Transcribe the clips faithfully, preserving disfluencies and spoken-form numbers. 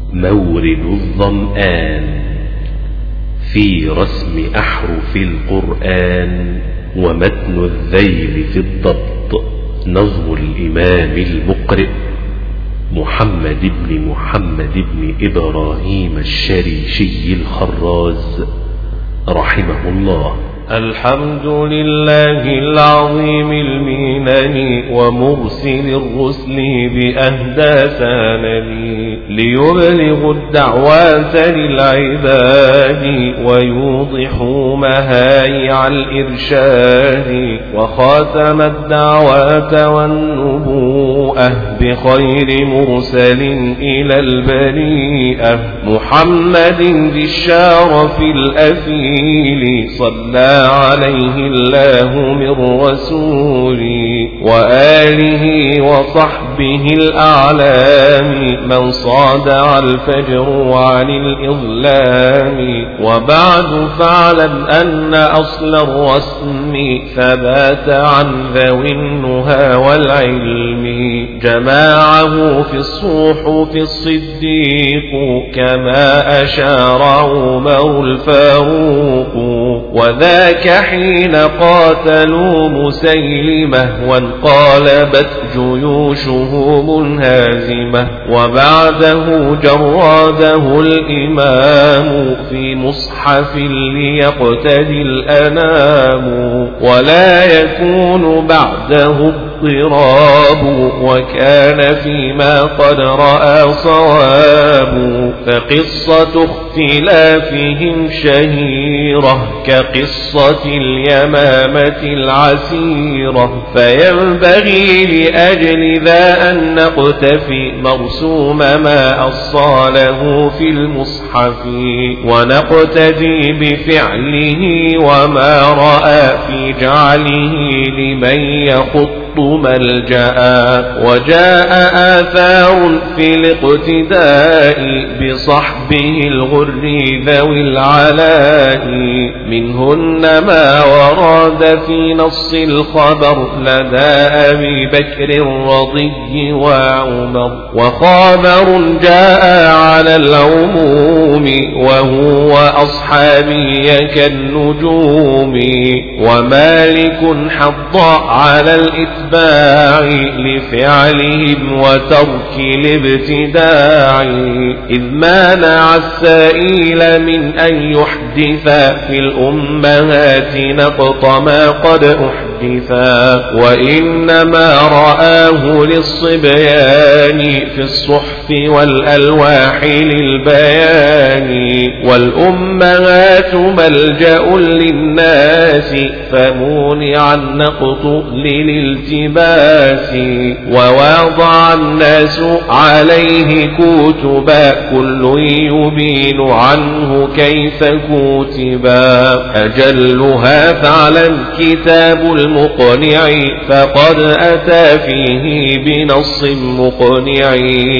مورد الظمآن في رسم أحرف القرآن ومتن الذيل في الضبط. نظم الإمام المقرئ محمد بن محمد بن إبراهيم الشريشي الخراز رحمه الله. الحمد لله العظيم المنن ومرسل الرسل بأهدى ثانني ليبلغ الدعوات للعباد ويوضحوا مهايع الإرشاد وخاتم الدعوات والنبوءة بخير مرسل إلى البريئة محمد ذي الشرف الأثيل صلى عليه الله من رسولي وآله وصحبه الأعلام من صادع الفجر عن الإظلام. وبعد فاعلم أن أصل الرسم ثبات عن ذوي النهى والعلم جماعه في الصحف الصديق كما أشار عمر الفاروق وذاك حين قاتلوا مسيلمة وانقلبت جيوشه منهزمة وبعده جراده الإمام في مصحف ليقتدي الأنام ولا يكون بعده اضطراب وكان فيما قد رأى صواب. فقصة اختلافهم شهيرة كقصة اليمامة العسيرة فينبغي لأجل ذا أن نقتفي مرسوم ما أصاله في المصحف ونقتدي بفعله وما رأى في جعله لمن يخط ملجأ. وجاء آثار في الاقتداء بصحبه الغر ذوي العلاء منهن ما ورد في نص الخبر لدى أبي بكر رضي وعمر وخبر جاء على العموم وهو أصحابي كالنجوم ومالك حض على الإتباع لفعلهم وترك الابتداع إذ مانع السائل من أن يحدث في الأمهات نقط ما قد أحدثا وإنما رآه للصبيان في الصحف والألواح للبيان والأمهات ملجأ للناس فمونع النقط للالتباس ووضع الناس عليه كتبا كل يبين عنه كيف كتبا أجلها فعلا كتاب المقنع فقد أتى فيه بنص مقنع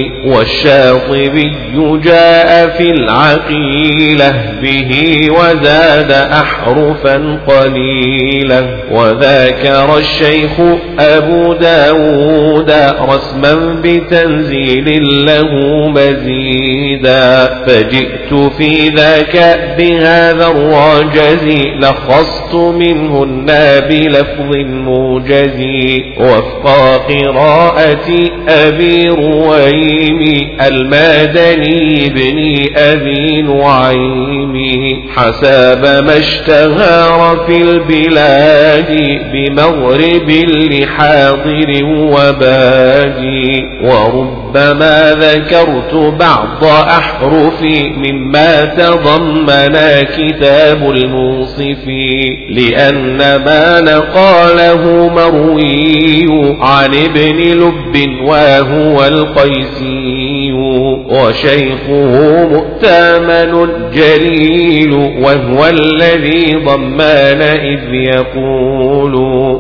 والشاطبي جاء في العقيلة به وزاد أحرفا قليلا وذاكر الشيخ أبو داود رسما بتنزيل له مزيدا فجئت في ذاك بهذا الرجز لخصت منهن بلفظ موجز وفق قراءة أبي رويم المدني بن أبي نعيم حسب ما اشتهر في البلاد بمغرب لحاضر وبادي وربما ذكرت بعض أحرف مما تضمن كتاب الموصف لأن ما نقاله مروي عن ابن لب وهو القيسي وشيخه مؤتمن جليل وهو الذي ضمان إذ يقول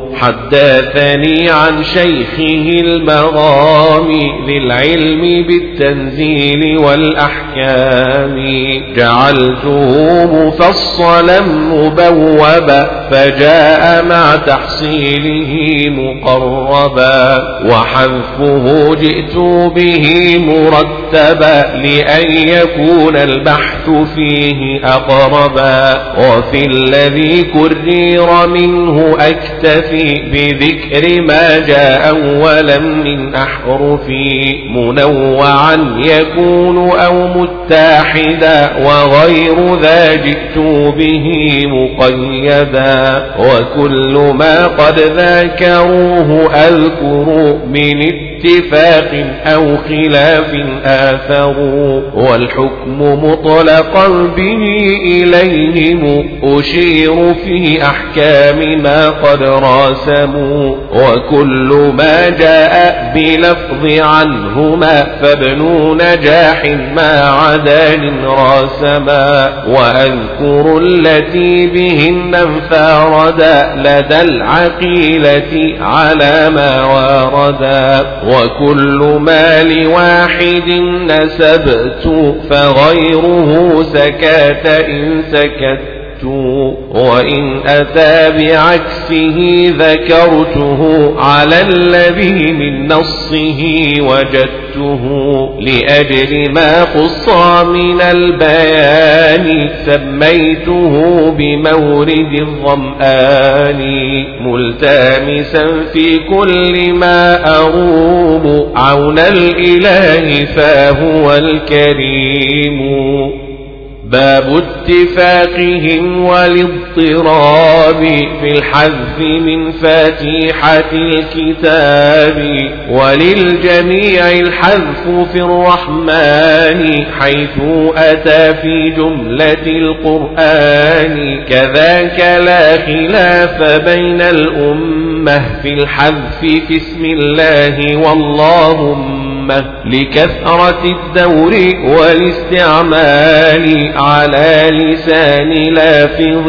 حدثني عن شيخه المغامي للعلم بالتنزيل والأحكام جعلته مفصلا مبوبا فجاء مع تحصيله مقربا وحذفه جئت به مرتبا لأن يكون البحث فيه أقربا وفي الذي كرر منه أكتفي بذكر ما جاء أولا من أحرف منوعا يكون أو متحدا وغير ذا جئت به مقيدا وكل ما قد ذاكروه أذكر من اتفاق أو خلاف آثروا والحكم مطلقا به إليهم أشير في أحكام ما قد راسموا وكل ما جاء بلفظ عنهما فابن نجاح ما عدال راسما وأذكر التي بهن انفاردا لدى العقيلة على ما واردا وكل ما لواحد نسبت فغيره سكت إن سكت وإن أتى بعكسه ذكرته على الذي من نصه وجدته لأجل ما خص من البيان سميته بمورد الظمآن ملتمسا في كل ما أروم عون الإله فهو الكريم باب اتفاقهم والاضطراب في الحذف من فاتحة الكتاب وللجميع الحذف في الرحمن حيث أتى في جملة القرآن كذاك لا خلاف بين الأمة في الحذف في اسم الله واللهم لكثرة الدور والاستعمال على لسان لافظ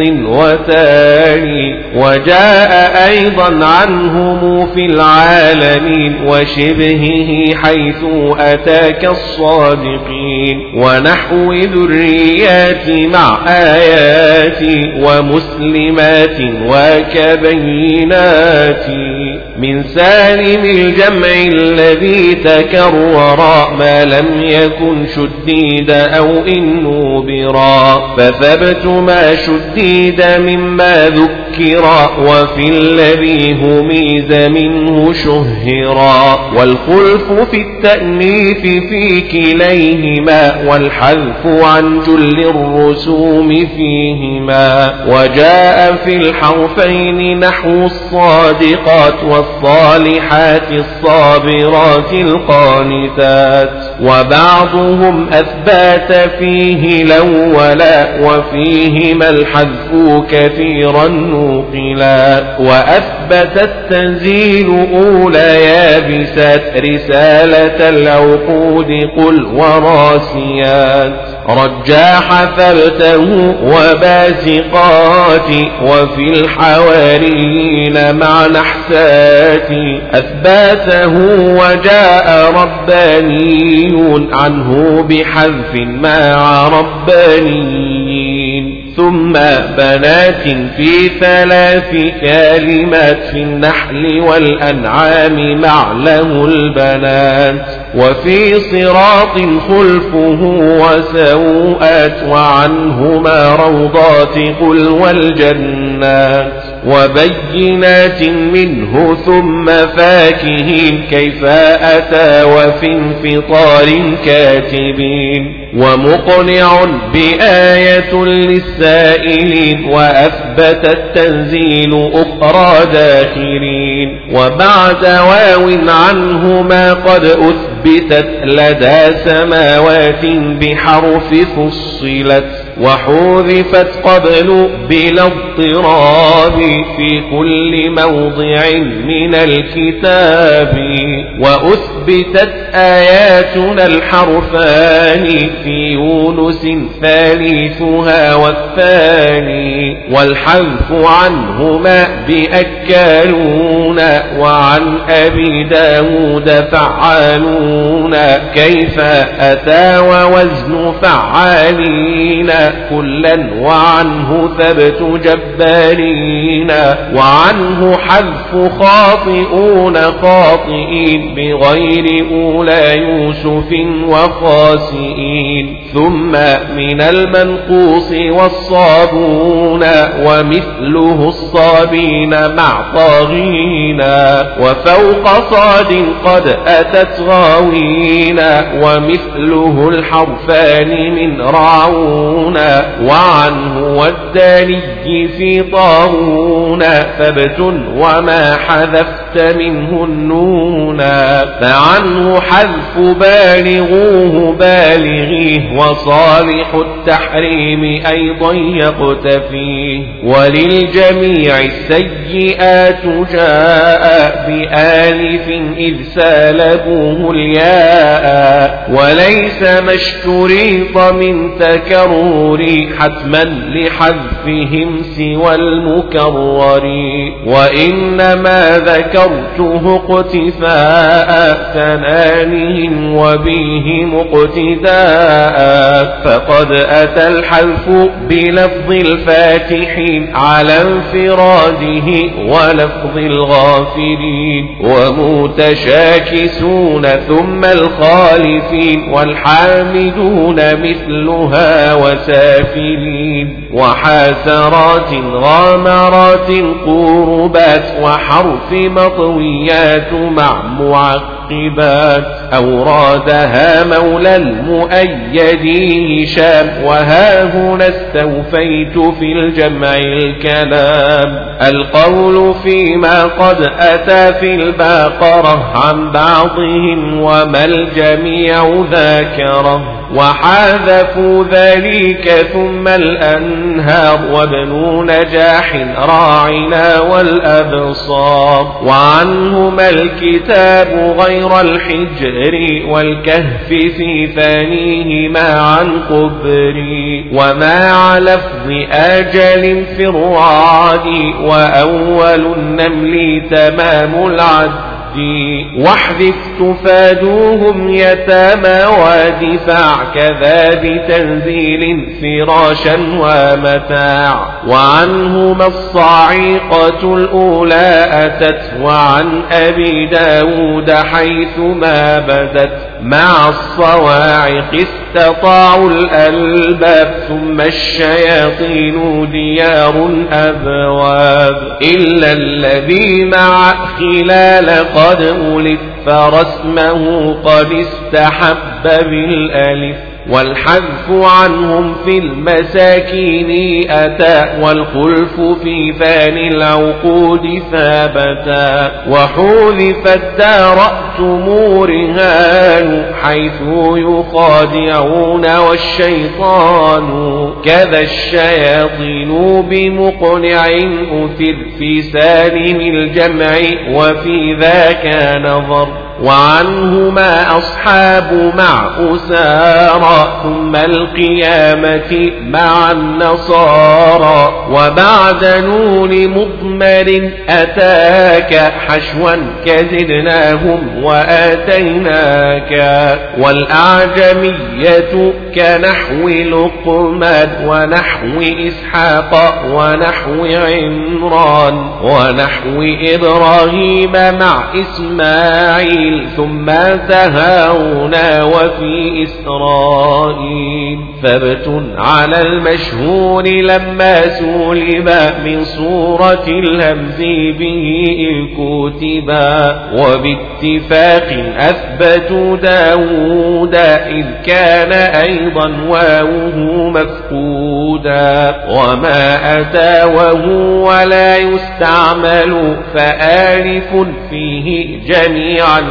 وتالي وجاء أيضا عنهم في العالمين وشبهه حيث أتاك الصادقين ونحو ذريات مع آيات ومسلمات وكبينات من سالم الجمع الذي تكرر ما لم يكن شديد أو إن نوبرا فثبت ما شديد مما ذكرا وفي الذي هميز منه شهرا والخلف في التأنيث في كليهما والحذف عن جل الرسوم فيهما وجاء في الحرفين نحو الصادقات والصالحات الصابرات القانتات وبعضهم أثبات فيه الأولا وفيهما الحذف كثيرا نقلا وأثبت التنزيل أولى يابسات رسالة العقود قل وراسيات رجاح ثبته وباسقات وفي الحواريين مع نحسات أثباته وجاء ربانيون عنه بحذف مع ربانيين ثم بنات في ثلاث كلمات في النحل والأنعام مع له البنات وفي صراط خلفه وسوءات وعنهما روضات قل والجنات وبينات منه ثم فاكهين كيف أتى وفي انفطار كاتبين ومقنع بآية للسائلين وأثبت التنزيل أخرى داخلين وبعد واو عنهما قد أثبتت لدى سماوات بحرف فصلت وحذفت قبل بلا اضطراب في كل موضع من الكتاب وأثبتت آياتنا الحرفان في يونس ثالثها والثاني والحذف عنهما بأكالون وعن أبي داود فعالون كيف أتى ووزن فعالين كلا وعنه ثبت جبارين وعنه حذف خاطئون خاطئين بغير أولى يوسف وخاسئين ثم من المنقوص والصابون ومثله الصابين مع طاغين وفوق صاد قد أتت غاوين ومثله الحرفان من راعون وعنه والداني في طاغون ثبت وما حذفت منه النون فعنه حذف بالغوه بالغيه وصالح التحريم أيضا يقتفيه وللجميع السيئات جاء بآلف إذ سالبوه الياء وليس ما اشتريط من تكرر حتما لحذفهم سوى المكرر وإنما ذكرته اقتفاء ثنانهم وبه مقتداء فقد أتى الحذف بلفظ الفاتحين على انفراده ولفظ الغافلين ومتشاكسون ثم الخالفين والحامدون مثلها وسافلين وحاسرات غامرات قربات وحرف مطويات مع معقبات أورادها مولى المؤيد هشام وها هنا استوفيت في الجمع الكلام القول فيما قد أتى في الباقرة عن بعضهم وما الجميع ذاكره وحاذفوا ذلك ثم الأنهار وابن نجاح راعنا والأبصار وعنهما الكتاب غير الحجر والكهف في ثانيهما عن قبري وما على لفظ آجل في الرعد وأول النمل تمام العد واحذف تفادوهم يتامى ودفاع كذا بتنزيل فراشا ومتاع وعنهما الصاعقة الأولى أتت وعن أبي داود حيثما بدت مع الصواعق استطاعوا الألباب ثم الشياطين ديار أبواب إلا الذي مع خلال قد أولف فرسمه قد استحب بالألف والحذف عنهم في المساكين أتى والخلف في ثاني العقود ثابتا وحذفت دارأتم رهان حيث يخادعون والشيطان كذا الشياطين بمقنع أثر في سالم الجمع وفي ذاك نظر وعنهما أصحاب مع أسارى ثم القيامة مع النصارى وبعد نون مضمر أتاك حشوا كزدناهم وآتيناك والأعجمية كنحو لقمان ونحو إسحاق ونحو عمران ونحو إبراهيم مع إسماعيل ثم تهاون وفي إسرائيل ثبت على المشهور لما سولب من صورة الهمز به الكتبا وباتفاق أثبتوا داود إذ كان أيضا واوه مفقودا وما أتى وهو ولا يستعمل فآلف فيه جميعا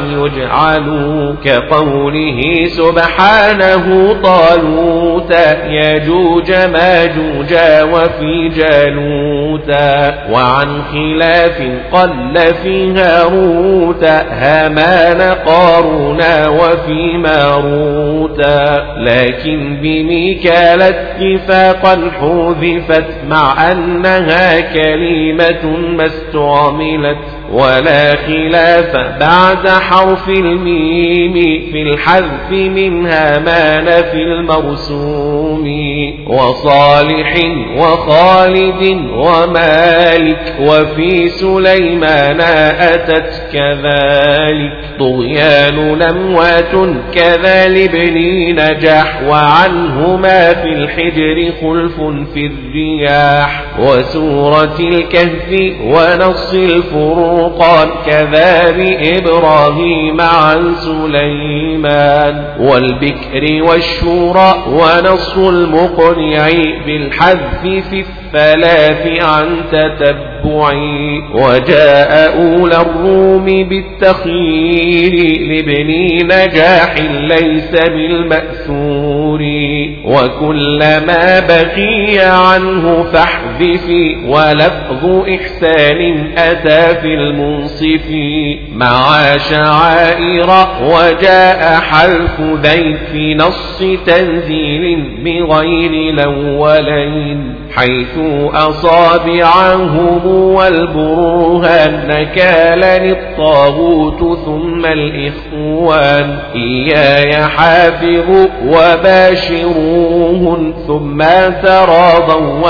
يجعل كقوله سبحانه طالوت يجوج ماجوج وفي جالوت وعن خلاف قل في هاروت هامان قارون وفي ماروت لكن بميكال اتفاقا حذفت مع أنها كلمة ما استعملت ولا خلاف بعد حرف الميم في الحذف من هامان في المرسوم وصالح وخالد ومالك وفي سليمان أتت كذلك طغيان لموات كذا لابن نجاح وعنهما في الحجر خلف في الرياح وسورة الكهف ونص الفرقان كذا بإبراهيم عن سليمان والبكر والشورى ونص المقنع بالحذف في الثلاث عن تتبع وجاء أولى الروم بالتخيير لابن نجاح ليس بالمأثور وكلما بقي عنه فاحذف ولفظ إحسان أتى في المنصف مع شعائر وجاء حلف ذي في نص تنزيل بغير الأولين حيث أصابعهم والبرهان نكالا الطاغوت ثم الإخوان إياي حافظوا وباشروهن ثم تراضوا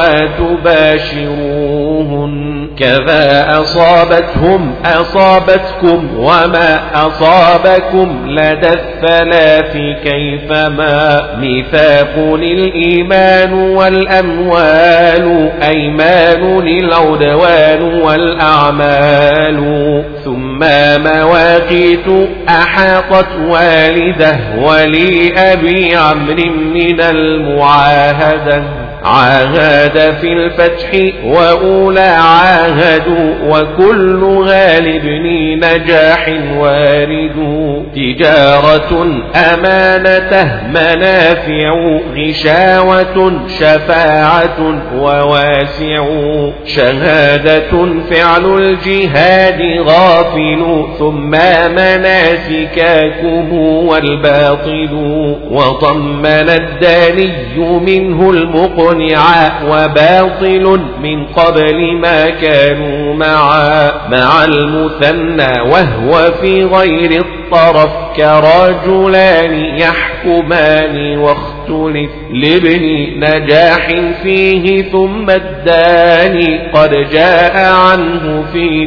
وتباشروهن كذا أصابتهم أصابتكم وما أصابكم لدى الثلاث كيفما ميثاق الإيمان والأموال أيمان العدوان والأعمال ثم مواقيت أحاطت والده ولي أبي عمرو من المعاهدة عاهد في الفتح وأولى عاهدوا وكل غالب نجاح وارد تجارة أمانته منافع غشاوة شفاعة وواسع شهادة فعل الجهاد غافل ثم مناسكاكم والباطل وضمن الداني منه المقنع وباطل من قبل ما كانوا معا مع المثنى وهو في غير الطرف كرجلان يحكمان واختلف لابن نجاح فيه ثم الداني قد جاء عنه في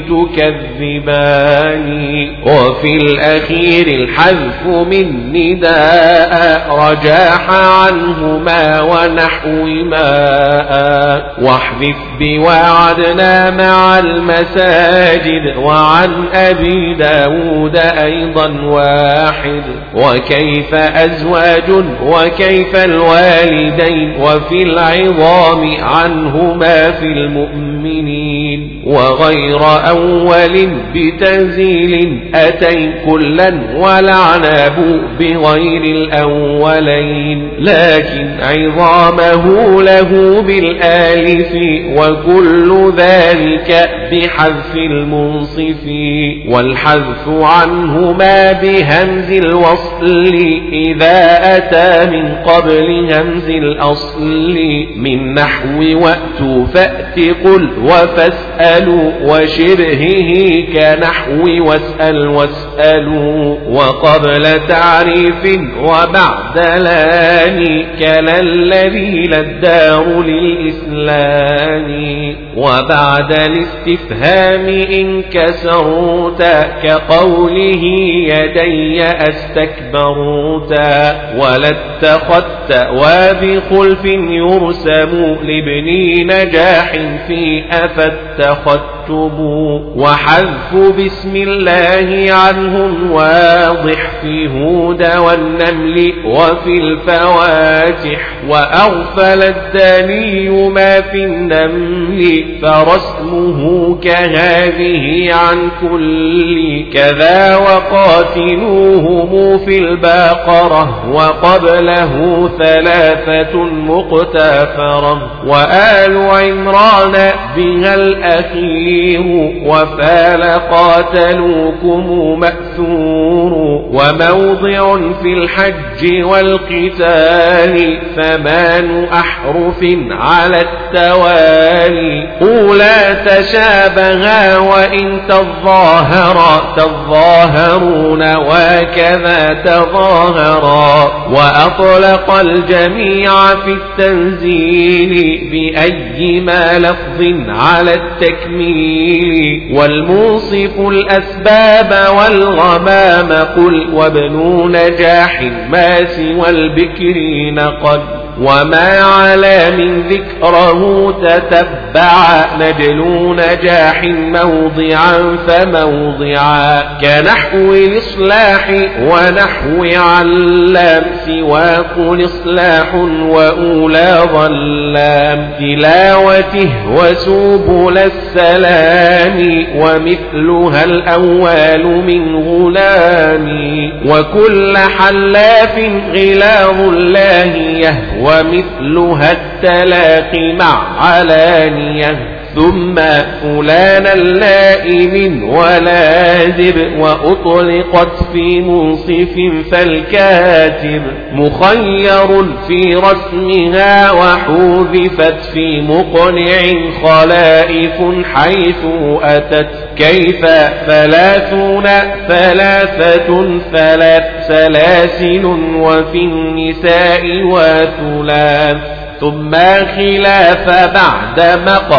تكذبان وفي الأخير الحذف من نداء رجاح عنهما ونحو ماء واحذف بوعدنا مع المساجد وعن أبي داود أيضا واحد وكيف أزواج وكيف الوالدين وفي العظام عنهما في المؤمنين وغير أول بتنزيل أتين كلا والعناب بغير الأولين لكن عظامه له بالآلف وكل ذلك بحذف المنصف والحذف عنهما بهمز الوصل إذا أتى من قبل همز الأصل من نحو وأتوا فأت قل وفاسألوا وشبهه كنحو واسأل واسألوا وقبل تعريف وبعد لان كلا الذي للدار للإسلام وبعد الاستفهام إن كسرت كقوله يدي أستكبرت ولاتخذت وبخلف يرسم لابن نجاح في أفاتخذت واكتبوا وحذف بسم الله عنهم واضح في هود والنمل وفي الفواتح وأغفل الداني ما في النمل فرسمه كهذه عن كل كذا وقاتلوهم في البقرة وقبله ثلاثة مقتفرة وآل عمران بها الأخير وفال قاتلوكم مأثور وموضع في الحج والقتال ثمان أحرف على التوالي أولى تشابها وإن تظاهرا تظاهرون وكذا تظاهرا وأطلق الجميع في التنزيل بأيما لفظ على التكميل والموصف الأسباب والغمام قل وابن نجاح ما سوى البكر نقل وما على من ذكره تتبع نجل نجاح موضعا فموضعا كنحو الإصلاح ونحو علام سوى قل إصلاح وأولى ظلام تلاوته وسبل السلام ومثلها الأول من غلام وكل حلاف غلاظ الله يهوى ومثلها التلاقي مع علانية ثم فلان اللائم ولازب وأطلقت في منصف فالكاتب مخير في رسمها وحوذفت في مقنع خلائف حيث أتت كيف ثلاثون ثلاثة ثلاث سلاسل وفي النساء وثلاث ثم خلاف بعد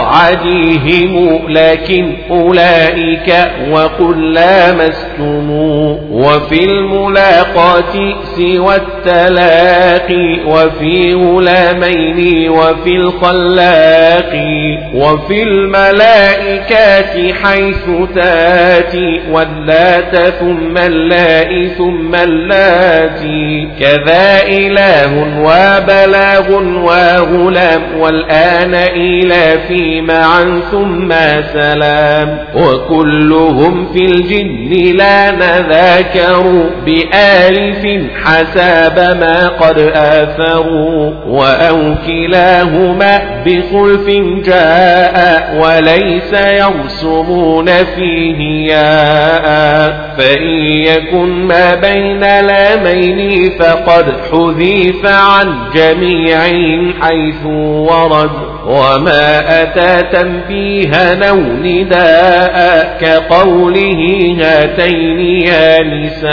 مقعدهم لكن أولئك وقل لامستم وفي الملاقات سوى التلاقي وفي غلامين وفي الخلاق وفي الملائكات حيث تاتي واللات ثم اللاء ثم اللاتي كذا إله وبلاغ و غلام والآن إلى في معا ثم سلام وكلهم في الجن لا نذاكروا بآلف حساب ما قد آثروا وأو كلاهما بخلف جاء وليس يرسمون فيه ياء فإن يكن ما بين لامين فقد حذيف عن جميعهم حيث ورد وما أتى تنبيها أو نداء كقوله هاتين يا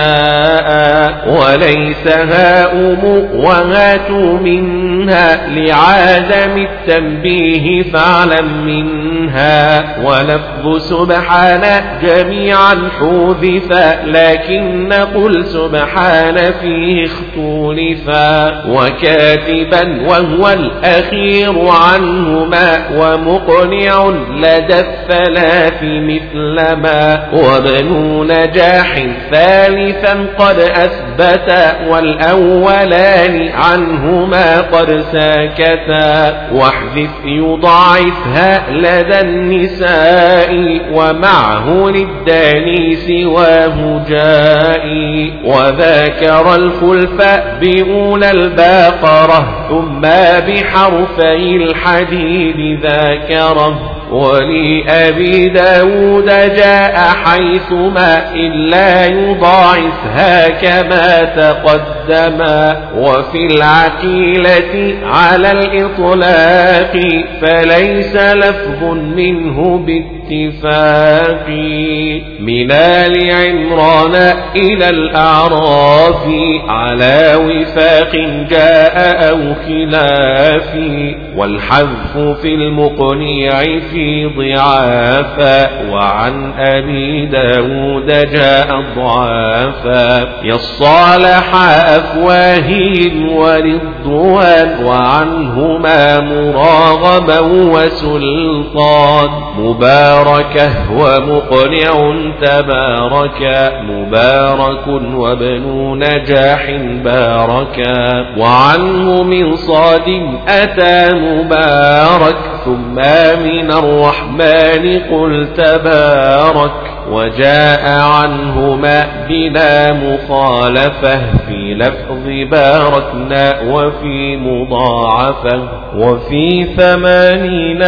نساء وليس هاؤم وهاتوا منها لعدم التنبيه فاعلم منها ولفظ سبحان جميعا حذف لكن قل سبحان فيه اختلفا وكاتبا وهو الأخير عنهما ومقنع لدى الثلاث مثل ما وابن نجاح ثالثا قد أثبت والأولان عنهما قد ساكتا واحذف يضاعفها لدى النساء ومعه للداني سواه جائي وذاكر الخلف بأولى الباقرة ثم بحرفي الحديد ذاكره ولأبي داود جاء حيثما إلا يضاعفها كما تقدما وفي العقيلة على الإطلاق فليس لفظ منه باتفاق من آل عمران إلى الأعراف على وفاق جاء أو خلاف والحذف في المقنع في ضعافا وعن أبي داود جاء ضعافا يصالح أفواههم ورضوان وعنهما مراغما وسلطان مبارك بركة ومقنع تبارك مبارك وابن نجاح باركا وعنه من صاد أتى مبارك ثم من الرحمن قل تبارك وجاء عنهما بلا مخالفة في لفظ باركنا وفي مضاعفة وفي ثمانين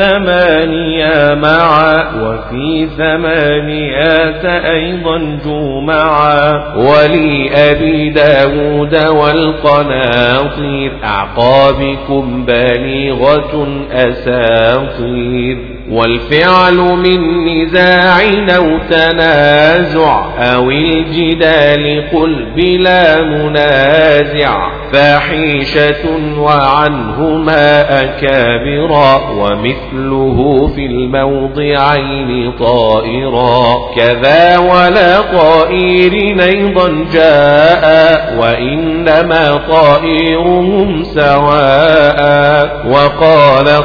ثمانية معا وفي ثمانيات أيضا جمعا ولأبي داود والقناطير أعقابكم بالغة أساطير والفعل من نزاع أو تنازع أو الجدال قل بلا منازع فاحشة وعنهما أكابرا ومثله في الموضعين طائرا كذا ولا طائر أيضا جاء وإنما طائرهم سواء وقال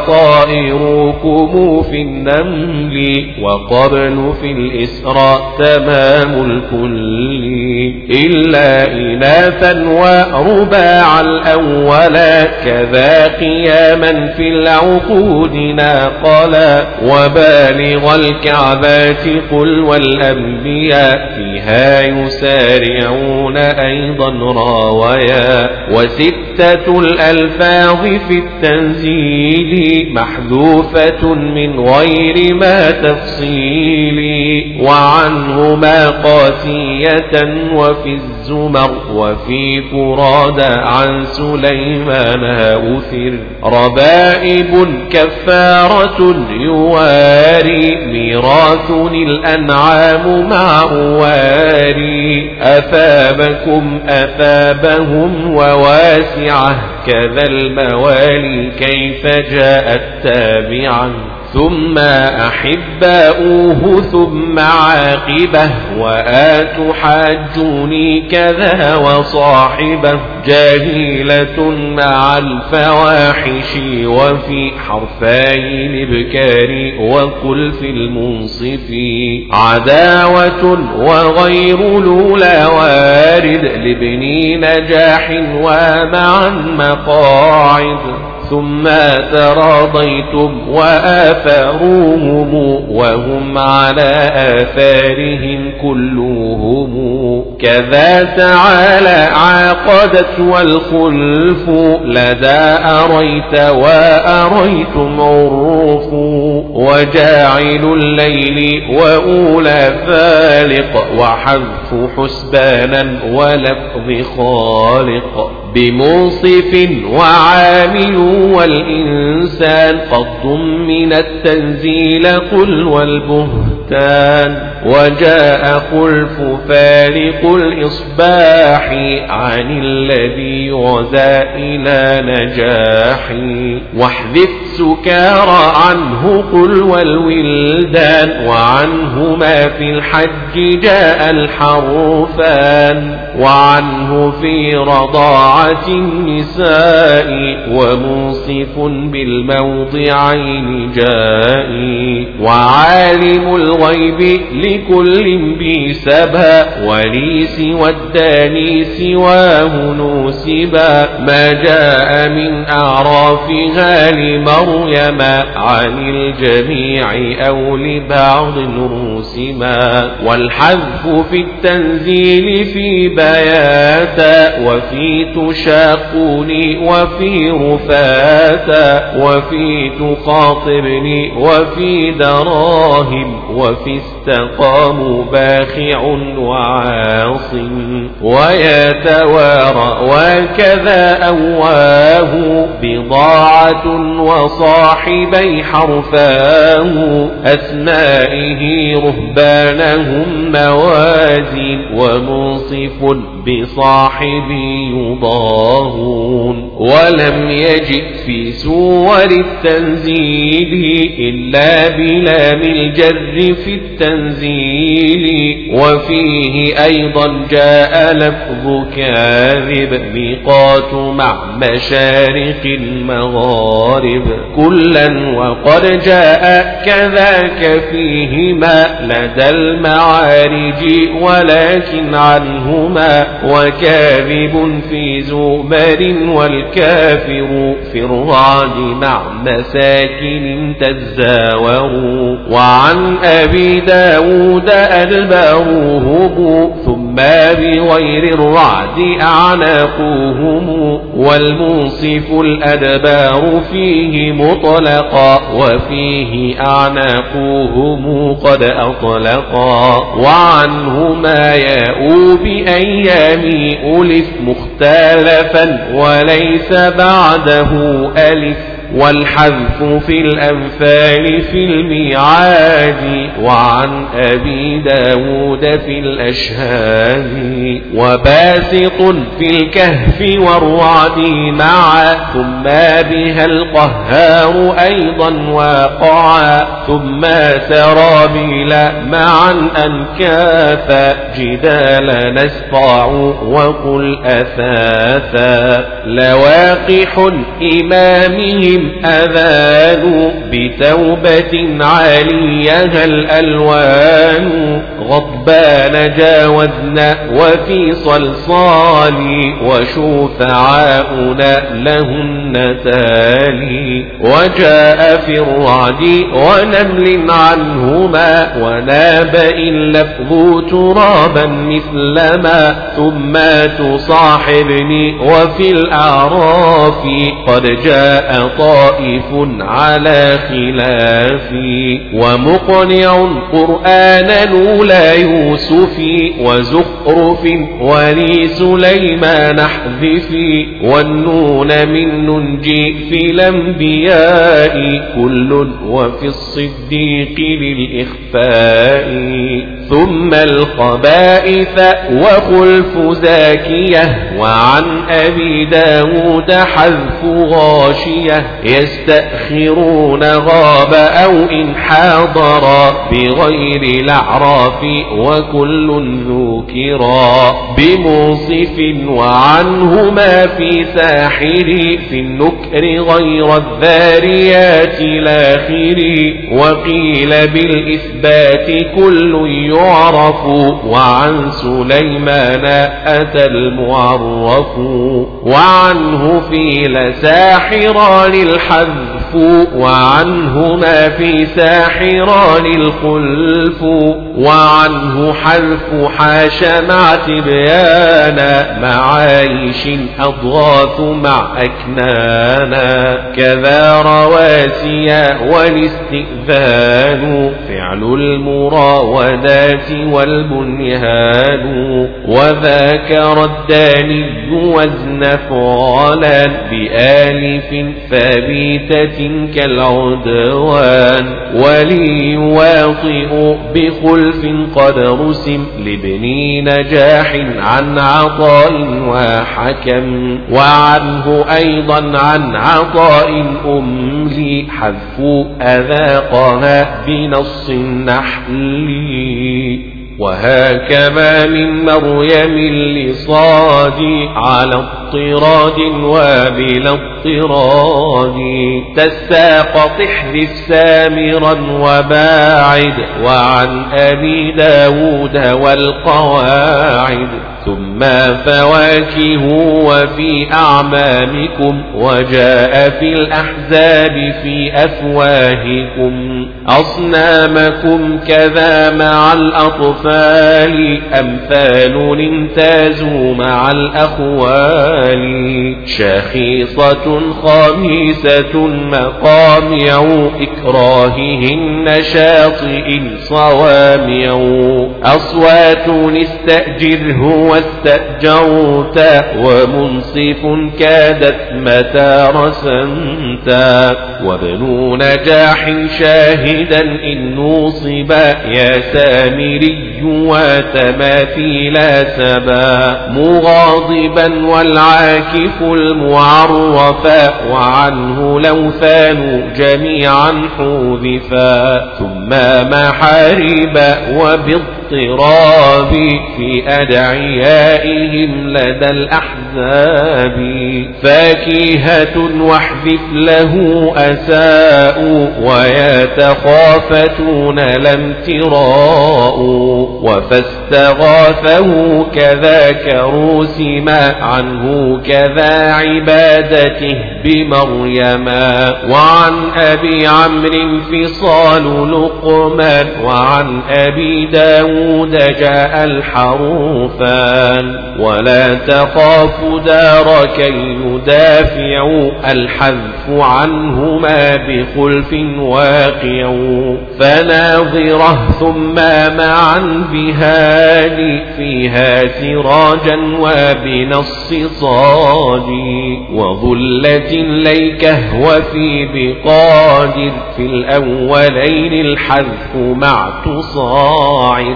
طائركم في النمل وقبل في الإسراء تمام الكل إلا إناثا ورباع الأول كذا قياما في العقود ناقلا وبالغ الكعبات قل والأنبياء فيها يسارعون أيضا راويا وستة الألفاظ في التنزيل محذوفة من غير ما تفصيل وعنهما قاسية وفي الزمر وفي فراد عن سليمان أثر ربائب كفارة يواري ميراث الأنعام مع أواري أثابكم أثابهم وواسعة كذا الموالي كيف جاءت تابعا ثم أحباؤه ثم عاقبه وآت حاجوني كذا وصاحبه جاهلة مع الفواحش وفي حرفي الإبكار وقل في المنصف عداوة وغير لولا وارد لابن نجاح ومعا مقاعد ثم تراضيتم وآثاروهم وهم على آثارهم كلهم كذا تعالى عاقدت والخلف لدى أريت وأريتم عرف وجاعل الليل وأولى فالق وحذف حسبانا ولفظ خالق بمنصف وعامل والإنسان قد ضمن التنزيل قل والبهتان وجاء خلف فارق الإصباح عن الذي غزا إلى نجاح واحذف سكارى عنه قل والولدان وعنهما في الحج جاء الحرفان وعنه في رضاعة النساء وموصف بالموضعين جائي وعالم الغيب لكل بسبا ولي سوى الداني سواه نوسبا ما جاء من أعرافها لمريم عن الجميع أو لبعض رسما والحذف في التنزيل في بياتا وفي تشاقوني وفي رفاتا وفي تخاطبني وفي دراهم وفي استقاموا باخع وعاص ويتوارى وكذا أواه بضاعة وصاحبي حرفاه أسمائه رهبانهم موازين ومنصف بصاحبي يضاهي طاهون. ولم يجئ في سور التنزيل إلا بلام الجر في التنزيل، وفيه أيضا جاء لفظ كاذب ميقات مع مشارق المغارب كلا، وقد جاء كذاك فيهما لدى المعارج ولكن عنهما، وكاذب في زمر والكافر في الرعد مع مساكن تزاوروا. وعن أبي داود أدبروهم ثم بغير الرعد أعناقوهم، والمنصف الأدبار فيه مطلقا وفيه أعناقوهم قد أطلقا. وعنهما ياءوا بأيام ألف مختلفا وليس بعده ألف، والحذف في الأنفال في الميعاد. وعن أبي داود في الأشهاد، وباسط في الكهف والرعد معا، ثم بها القهار أيضا واقعا، ثم سرابيل معا أنكاثا، جدال نسطع وقل أثاثا. لواقح إمامهم أذان بتوبة عاليها الألوان، غضبان جاوزنا وفي صلصال، وشوفعاؤنا لهن تالي. وجاء في الرعد ونمل عنهما، وناب إن لفظ ترابا مثلما، ثم تصاحبني وفي الأعراف قد جاء طائف على خلافي. ومقنع قرآن الأولى يوسف وزخرف ولي سليمان احذفي، والنون من ننجي في الأنبياء كل، وفي الصديق للإخفاء. ثم الخبائث وخلف زاكية، وعن أبي داود حذف غاشية، يستأخرون غاب أو إن حاضر بغير الأعراف وكل ذكرا بموصف. وعنهما في ساحر في النكر غير الذاريات الآخر، وقيل بالإثبات كل يعرف، وعن سليمان أتى المعرف. وعنه في لساحران الحذف، وعنهما في ساحران الخلف. وعنه حذف حاش مع تبيانا، معايش أضغاث مع أكنانا. كذا رواسيا والاستئذان، فعل المراودات والبنيان. وذاك رداني وزن فعلا، بآلف ثابتة كالعدوان. ولي يواطئ بخلف قد رسم، لابن نجاح عن عطاء وحكم. وعنه أيضا عن عطاء أملي، حذف أذاقها بنص النحل. وهكذا من مريم لصاد، على اضطراد وبلا اضطراد. تساقط احذف سامرا وباعد، وعن أبي داود والقواعد. ثم فواكه وفي أعمامكم، وجاء في الأحزاب في أفواهكم. أصنامكم كذا مع الأطفال، أمثال امتازوا مع الأخوال. شخيصة خامسة مقامع، إكراههن شاطئ صوامع. أصوات استأجره واستأجرت ومنصف كادت متى رسمتا وابن نجاح شاهدا إن نوصب يا سامري وتماثيل سبا مغاضبا والعاكف المعرفا وعنه لوثان جميعا حذفا ثم محارب وباضطراب في أدعيائهم لدى الأحزاب فاكهة واحذف له أساء ويتخافتون لم تراء وفاستغاثه كذاك روسما عنه كذا عبادته بمريما وعن أبي عمرو فصال لقمان وعن أبي داود جاء الحروفان ولا تخاف دارك يدافع الحذف عنهما بخلف واقع فناظره ثم معا بهادي فيها سراجا وبنص صادي وظلة ليكه وفي بقادر في الأولين الحذف مع تصاعد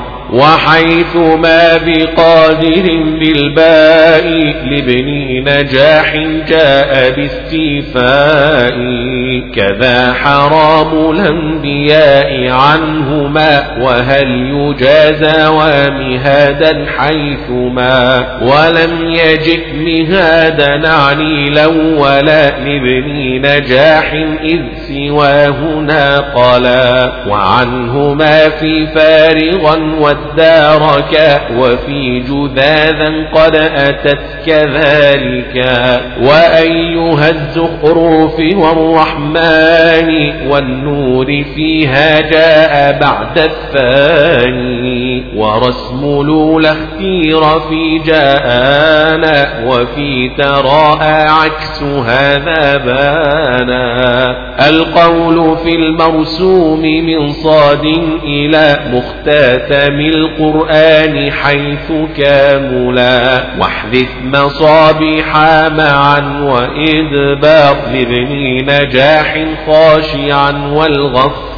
وحيثما بقادر بالباء لابن نجاح جاء باستيفاء كذا حرام الأنبياء عنهما وهل يجازى ومهادا حيثما ولم يجئ مهادا نعني الأولى لابن نجاح إذ سواه ناقلا وعنهما في فارغا والدارك وفي جذاذا قد أتت كذلك وأيها الزخرف والرحمن والنور فيها جاء بعد الثاني ورسم لولا اختير في جاءنا وفي تراءى عكس هذا بانا القول في المرسوم من صاد إلى مختتم القرآن حيث كاملا واحذف مصابيح معا وإدبار لابن نجاح خاشعا والغفار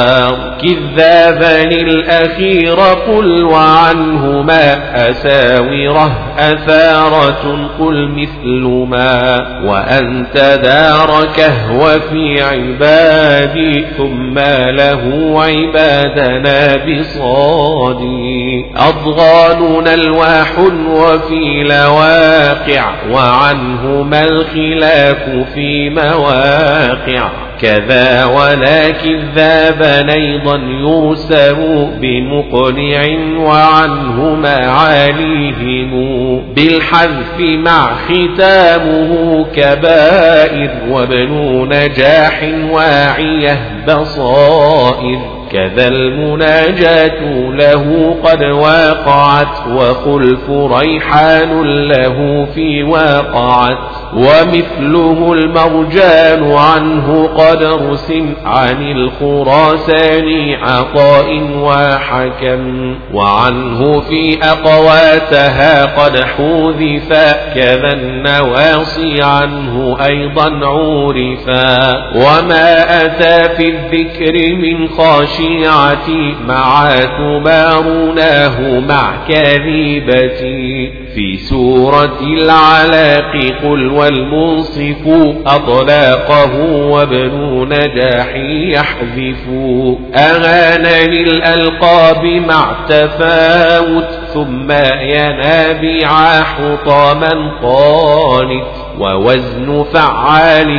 كذابا الأخير قل وعنهما أساوره أثارة قل مثل ما وأنت داركه وفي عبادي ثم له عبادنا بصادي أضغاننا الواح وفي لواقع وعنهما الخلاف في مواقع كذا ولكن ذابا أيضا يرسم بمقنع وعنهما عليهم بالحذف مع ختامه كبائر وابن نجاح واعيه بصائر كذا المناجاة له قد واقعت وخلف ريحان له في واقعت ومثله المرجان عنه قد رسم عن الخراسان عطاء وحكم وعنه في أقواتها قد حذفا كذا النواصي عنه أيضا عورفا وما أتى في الذكر من خاشعتي مع تمارناه مع كذيبتي في سورة العلاق قل والمنصف أطلاقه وابن نجاح يحذف أغانى للألقاب مع تفاوت ثم ينابيع حطاما قانت ووزن فعال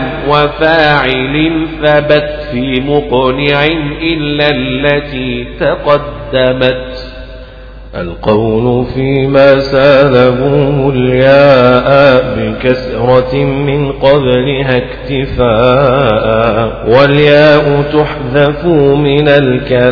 وفاعل ثبت في مقنع إلا التي تقدمت القول فيما سالبوه الياء بكسرة من قبلها اكتفاء والياء تحذف من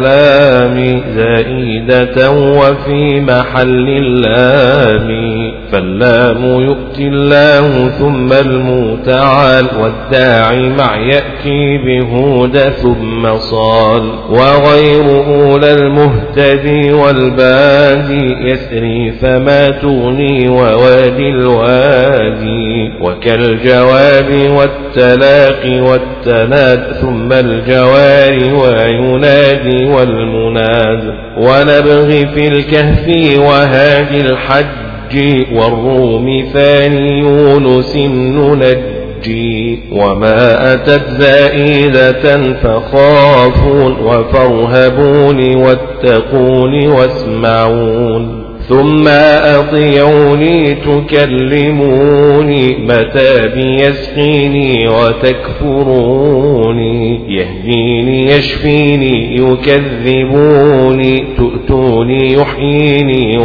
الكلام زائدة وفي محل اللام فاللام يؤتي الله ثم المتعال والداعي مع يأتي بهود ثم صال وغير أولى المهتدي والبادي يسري فما تغني ووادي الوادي وكالجواب والتلاقي والتناد ثم الجوار وينادي والمناد ونبغ في الكهف وهادي الحج والروم ثاني يونس ننجي وما أتت زائدة فخافون وفارهبون واتقون واسمعون ثم أطيعوني تكلموني متى بيسقيني وتكفروني يهديني يشفيني يكذبوني تؤتوني يحييني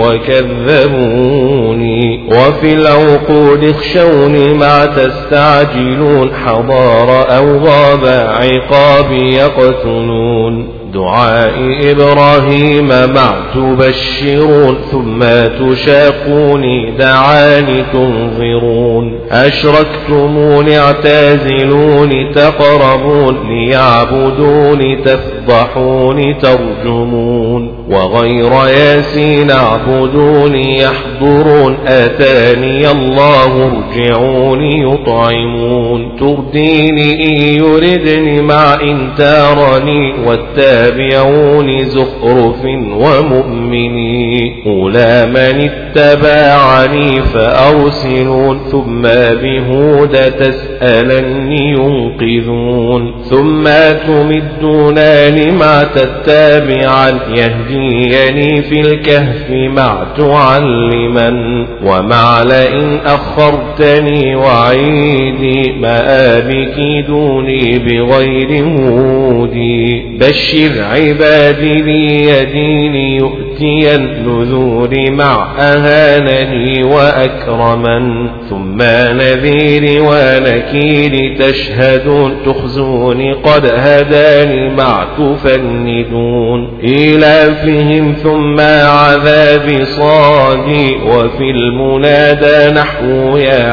وكذبوني وفي العقود اخشوني ما تستعجلون حضار أو غاب عقابي يقتلون دعاء إبراهيم مع تبشرون ثم تشاقوني دعاني تنظرون أشركتموني اعتازلوني تقربون ليعبدوني تفضحوني ترجمون وغير ياسين اعبدوني يحضرون آتاني الله ارجعوني يطعمون ترديني إن يردني مع إن تارني والتابعون زخرف ومؤمني أولى من اتبعني فأرسلون ثم بهود تسألني ينقذون ثم تمدونني مع تتابعا يهديني في الكهف مع تعلما ومع لئن أخرتني وعيدي مآبك دوني بغير هودي بشر عبادي لي يديني يؤتي النذور مع أهانني وأكرما ثم نذير ونكير تشهدون تخزوني قد هداني مع تفندون إلافهم ثم عذاب صادي وفي المنادى نحو يا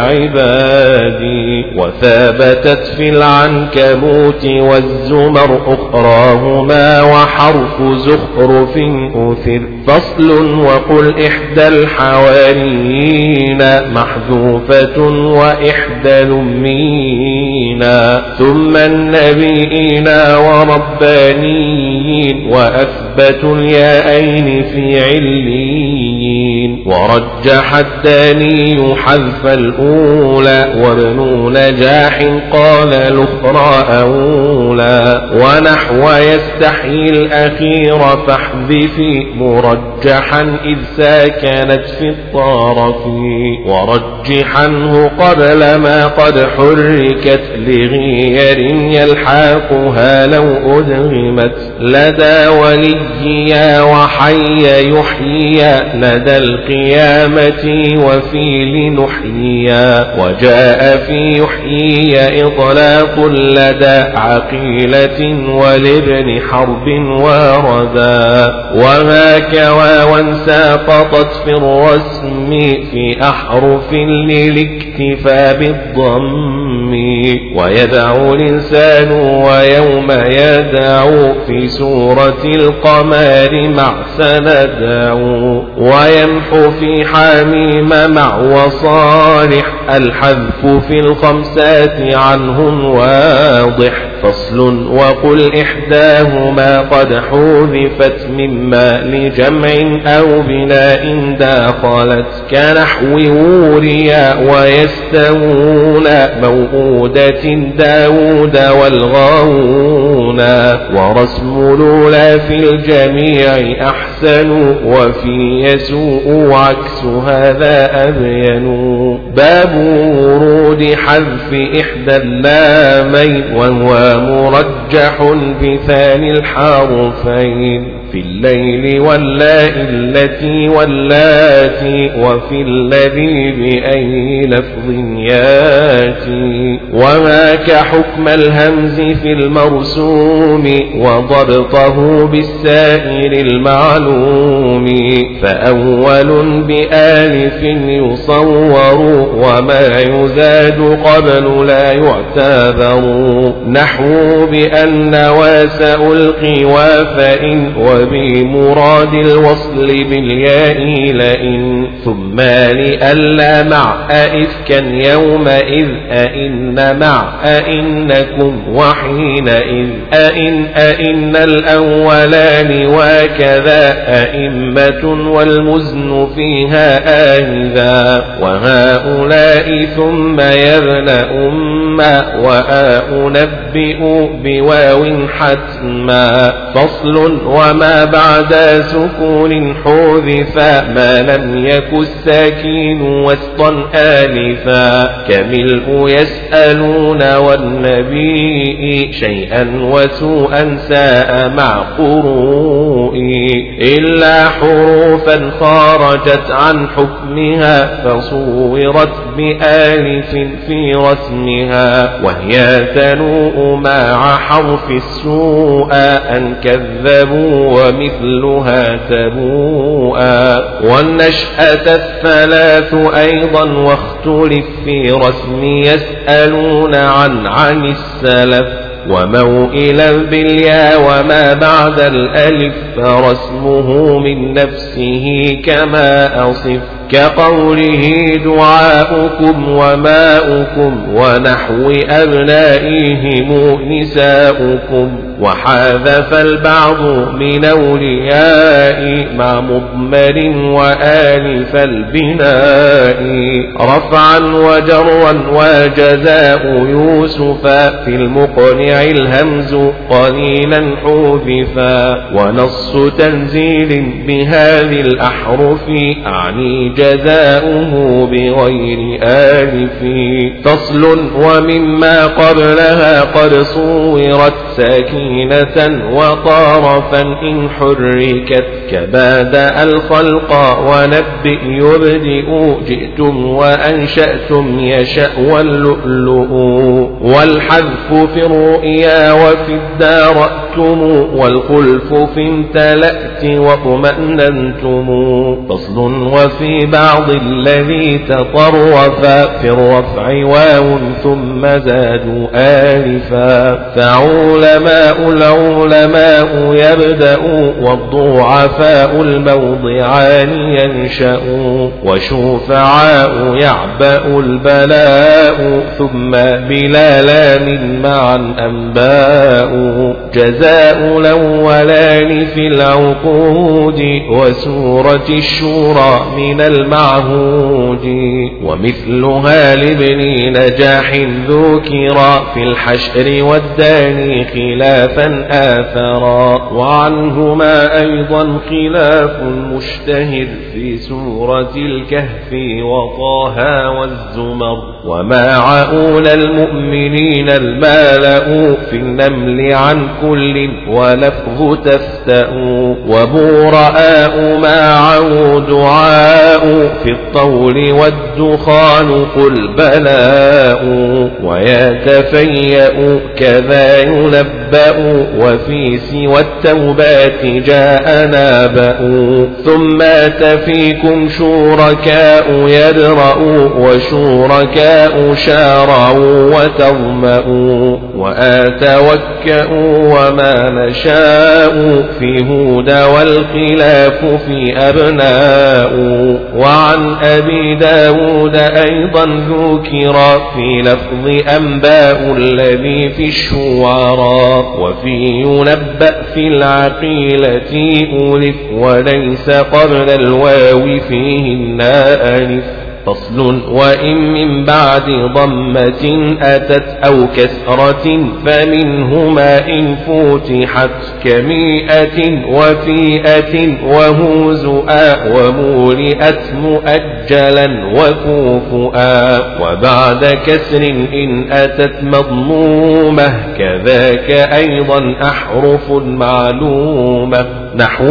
عبادي وثابتت في العنكبوت والزمر أخراهما وحرف زخرف أثر فصل وقل إحدى الحواريين محذوفة وإحدى الأمين ثم النبيين وربانيين وأثبتوا الياءين في عليين ورجح الثاني حذف الأولى وابن نجاح قال الأخرى أولى ونحو يستحيي الأخير فاحذفي مرجحا إذ ساكنت في الطرف ورجحنه قبل ما قد حركت لغير يلحاقها لو أدغمت لدى وليا وحي يحيي لدى القيامة وفي لنحييا وجاء في يحيي إطلاق لدى عقيلة ولابن حرب وردا وهاك واوا ساقطت في الرسم في أحرف للاكتفاء بالضم ويدعو الإنسان ويوم يدعو في سورة القمر مع سندعو ويمحو في حميم مع وصالح الحذف في الخمسات عنهم واضح فصل وقل إحداهما قد حذفت مما لجمع أو بناء داخلت كنحو وريا ويستوون موؤودة داود والغاوون ورسم الأولى في الجميع أحسن وفي يسوء عكس هذا أبين باب ورود حذف إحدى اللامين وهو مرجح بثاني الحرفين في الليل واللاء التي واللاتي وفي الذي بأي لفظ ياتي وهاك حكم الهمز في المرسوم وضبطه بالسائر المعلوم فأول بآلف يصور وما يزاد قبل لا يعتبر نحو بأن وسألقي وفإن وبمراد الوصل بالياء لئن ثم لألا مع أئفكا يومئذ أئن مع أئنكم وحينئذ أئن أئن الأولان وكذا أئمة والمزن فيها آنذا وهؤلاء ثم يبن أما وأنبئ بواو حتما فصل وما بعد سكون حذفا ما لم يك الساكين وسطا آلفا كملء يسألون والنبي شيئا وسوءا ساء مع قروء إلا حروفا خرجت عن حكمها فصورت بآلف في رسمها وهي تنوء مع حرف السوء أن كذبوا ومثلها تبوءا والنشأة الثلاث أيضا واختلف في رسم يسألون عن عن السلف وموئلا بالياء وما بعد الألف فرسمه من نفسه كما أصف كقوله دعاؤكم وماؤكم ونحو أبنائهم نساؤكم وحذف البعض من أولياء مع مضمر وآلف البناء رفعا وجرا وجزاء يوسف في المقنع الهمز قليلا حذفا ونص تنزيل بهذه الأحرف أعني جزاؤه بغير آلف فصل ومما قبلها قد صورت ساكينة وطرفا إن حركت كبادأ الخلق ونبئ يبدئ جئتم وأنشأتم يشأ واللؤلؤ والحذف في الرؤيا وفي الدارأتم والخلف في امتلأت واطمأننتم فصل وفي بعض الذي تطرف في الرفع واو ثم زادوا آلفا فعلماء العلماء يبدأ والضعفاء الموضعان ينشأ وشفعاء يعبأ البلاء ثم بلا لام معا أنباء جزاء الأولان في العقود وسورة الشورى من المعهود ومثلها لابن نجاح ذكرا في الحشر والداني خلافا آثرا وعنهما أيضا خلاف مشتهر في سورة الكهف وطه والزمر وما أولى المؤمنين المالأ في النمل عن كل ولفظ تفتأ وبوراء معه دعاء في الطول والدخان قل بلاء ويتفيأ كذا ينبأ وفي سوى التوبات جاء نابأ ثم تفيكم شركاء يدرأ وشركاء شارعوا وتظمأوا وآتوكأوا وما نشاء في هدى والخلاف في أبناء وعن أبي داود أيضا ذكر في لفظ أنباء الذي في الشعراء وفي ينبأ في العقيلة ألف وليس قبل الواو فيهن ألف فصل وإن من بعد ضمة أتت أو كسرة فمنهما إن فتحت كمئة وفيئة وهوزؤا ومولئت مؤجلا وكوفؤا وبعد كسر إن أتت مضمومة كذاك أيضا أحرف معلومة نحو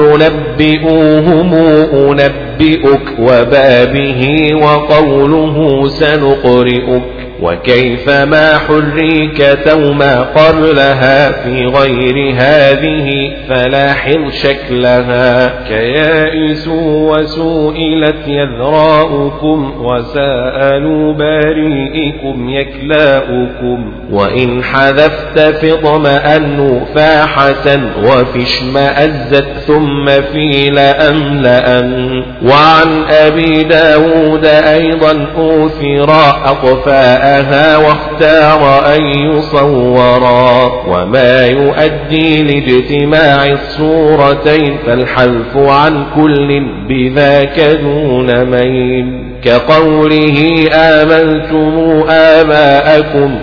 ننبئوهم أنبئك وبابه وقوله سنقرئك وكيف ما حريك توما قبلها في غير هذه فلاحظ شكلها كيائس وسئلت يذراؤكم وسألوا بريئكم يكلاؤكم وإن حذفت فاطمأنوا فاحة وفي اشمأزت ثم في لأملأن وعن أبي داود أيضا أوثرا أطفاء واختار أن يصورا وما يؤدي لاجتماع الصورتين فالحذف عن كل بذاك دون مين كقوله آمنتم آباءكم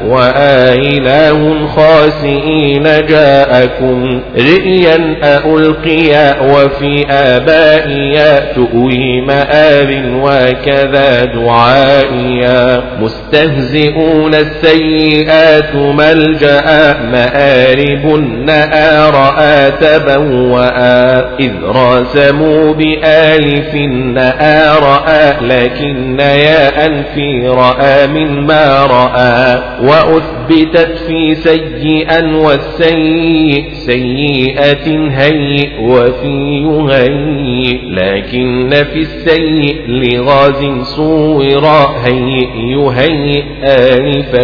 وآله خاسئين جاءكم رئيا ألقيا وفي آبائيا تؤوي مآب وكذا دعائيا مستهزئون السيئات ملجأ مآرب نآر تبوأ إذ راسموا بآلف نآر لكن إن ياء في رأى من ما رأى وأثبتت في سيئا والسيء سيئة هيئ وفي يهيئ لكن في السيء لغاز صورا هيئ يهيئ آنفا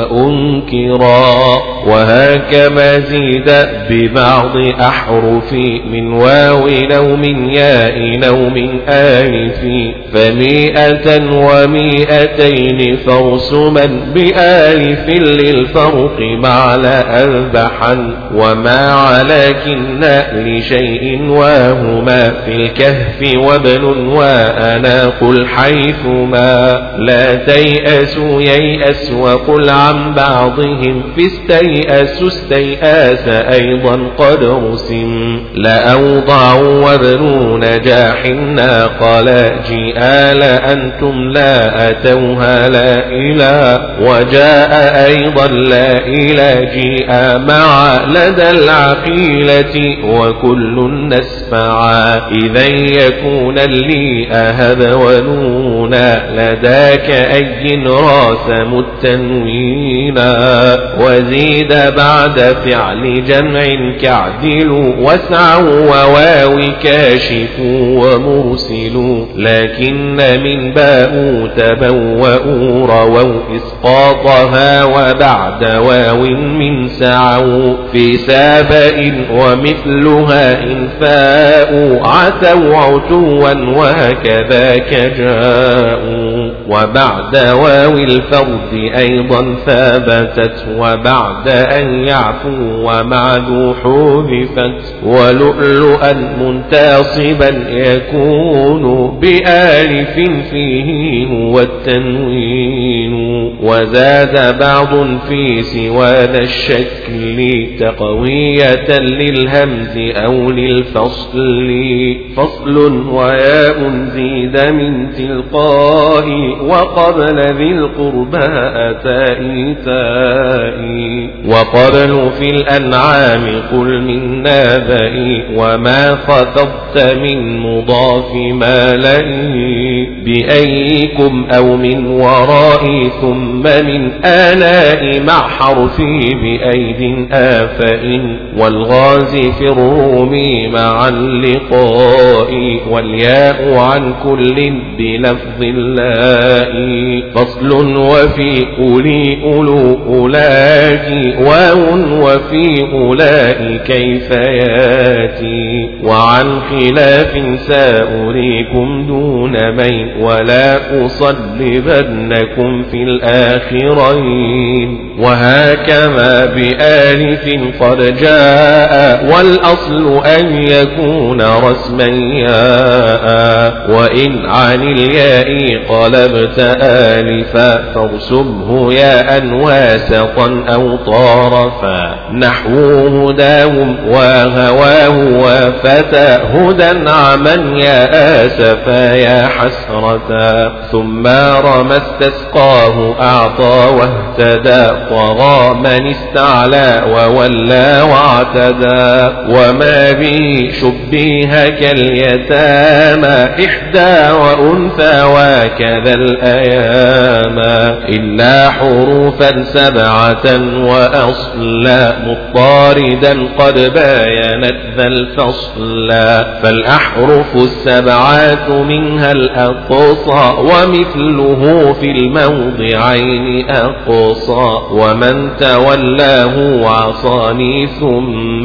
وأنكرا وهكما زيد ببعض أحرف من واو أو من ياء أو من آلف فمئة ومئتين فرسما بآلف للفرق مع لأذبحا وما علىكن لشيء وهما في الكهف وابن وأنا قل حيثما لا تيأسوا ييأس وقل عن بعضهم في استيأس استيأس أيضا قد رسم لأوضعوا وابن نجاح ناقلا جئال أنتم لا أتوها لا إله وجاء أيضا لا إله جاء مع لدى العقيلة وكل نسمعا إذا يكون لي أهب ونونا لداك أي راسم التنوينا وزيد بعد فعل جمع كعدل واسعوا وواو كاشف ومرسل لكن من باء تبوأوا رووا إسقاطها وبعد واو من سعوا في سابئ ومثلها إن فاءوا عتوا عتوا وهكذاك جاءوا وبعد واو الفرد أيضا ثابتت وبعد أن يعفوا ومع ذو حذفت ولؤلؤا منتصبا يكون بآلف فيه والتنوين وزاد بعض في سوى ذا الشكل تقوية للهمز أو للفصل فصل وياء زيد من تلقاء وقبل ذي القرباء تاء تاء وقبل في الأنعام قل من نابئ وما خفضت من مضاف ما لئي بأيكم أو من ورائي ثم من آلاء مع حرفي بأيد آفئ والغاز في الروم مع اللقاء والياء عن كل بلفظ اللاء فصل وفي أولي أولو أولاك واو وفي أولئك كيف ياتي وعن خلاف سأريكم دون مين ولا أصلبنكم في الآخرين وهكذا بآلف قد جاء والأصل أن يكون رسما ياء وإن عن الياء الياء قلبت آلفا فارسمه ياء واسطا أو طارفا نحو هداهم وهواه وفتى هدى عمن يا آسفا يا حسرتا ثم رمى استسقاه أعطى واهتدى طغى من استعلى وولى واعتدى وما به شبيه كاليتامى إحدى وأنثى وكذا الأيام إلا حروفا سبعة وأصلا مضطاردا قد باينت ذا الفصل فالأحرف السبعات منها الأقصى ومثله في الموضعين أقصى ومن تولاه وعصاني ثم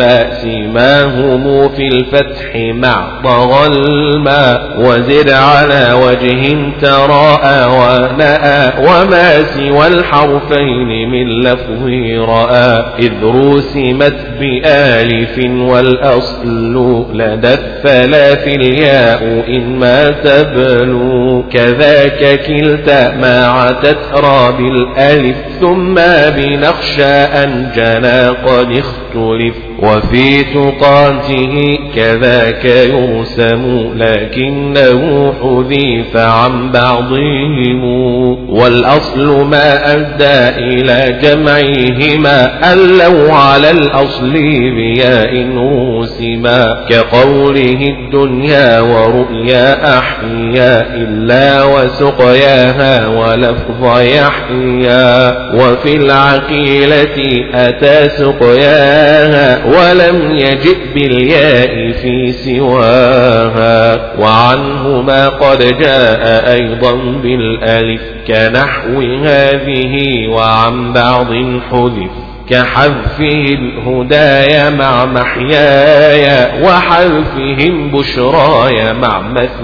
سماهم في الفتح مع طغى الماء وزد على وجه تراءى ونأى وما سوى الحرفين من لفظ رأى إذ رسمت بآلف والأصل لدى الثلاث الياء إن ما تبلو كذاك كلتا ما عتت را بالألف ثم بنخشى أن جنا قد اختلف وفي تقاته كذاك يرسم لكنه حذيف عن بعضهم والأصل ما أدى إلى جمعهما ألوا على الأصل بياء رسما كقوله الدنيا ورؤيا أحيا إلا وسقياها ولفظ يحيا وفي العقيلة أتى سقياها ولم يجئ بالياء في سواها وعنهما قد جاء أيضا بالألف كنحو هذه وعن بعض حذف كحذفه الهدايا مع محياي وحذفهم بشرايا مع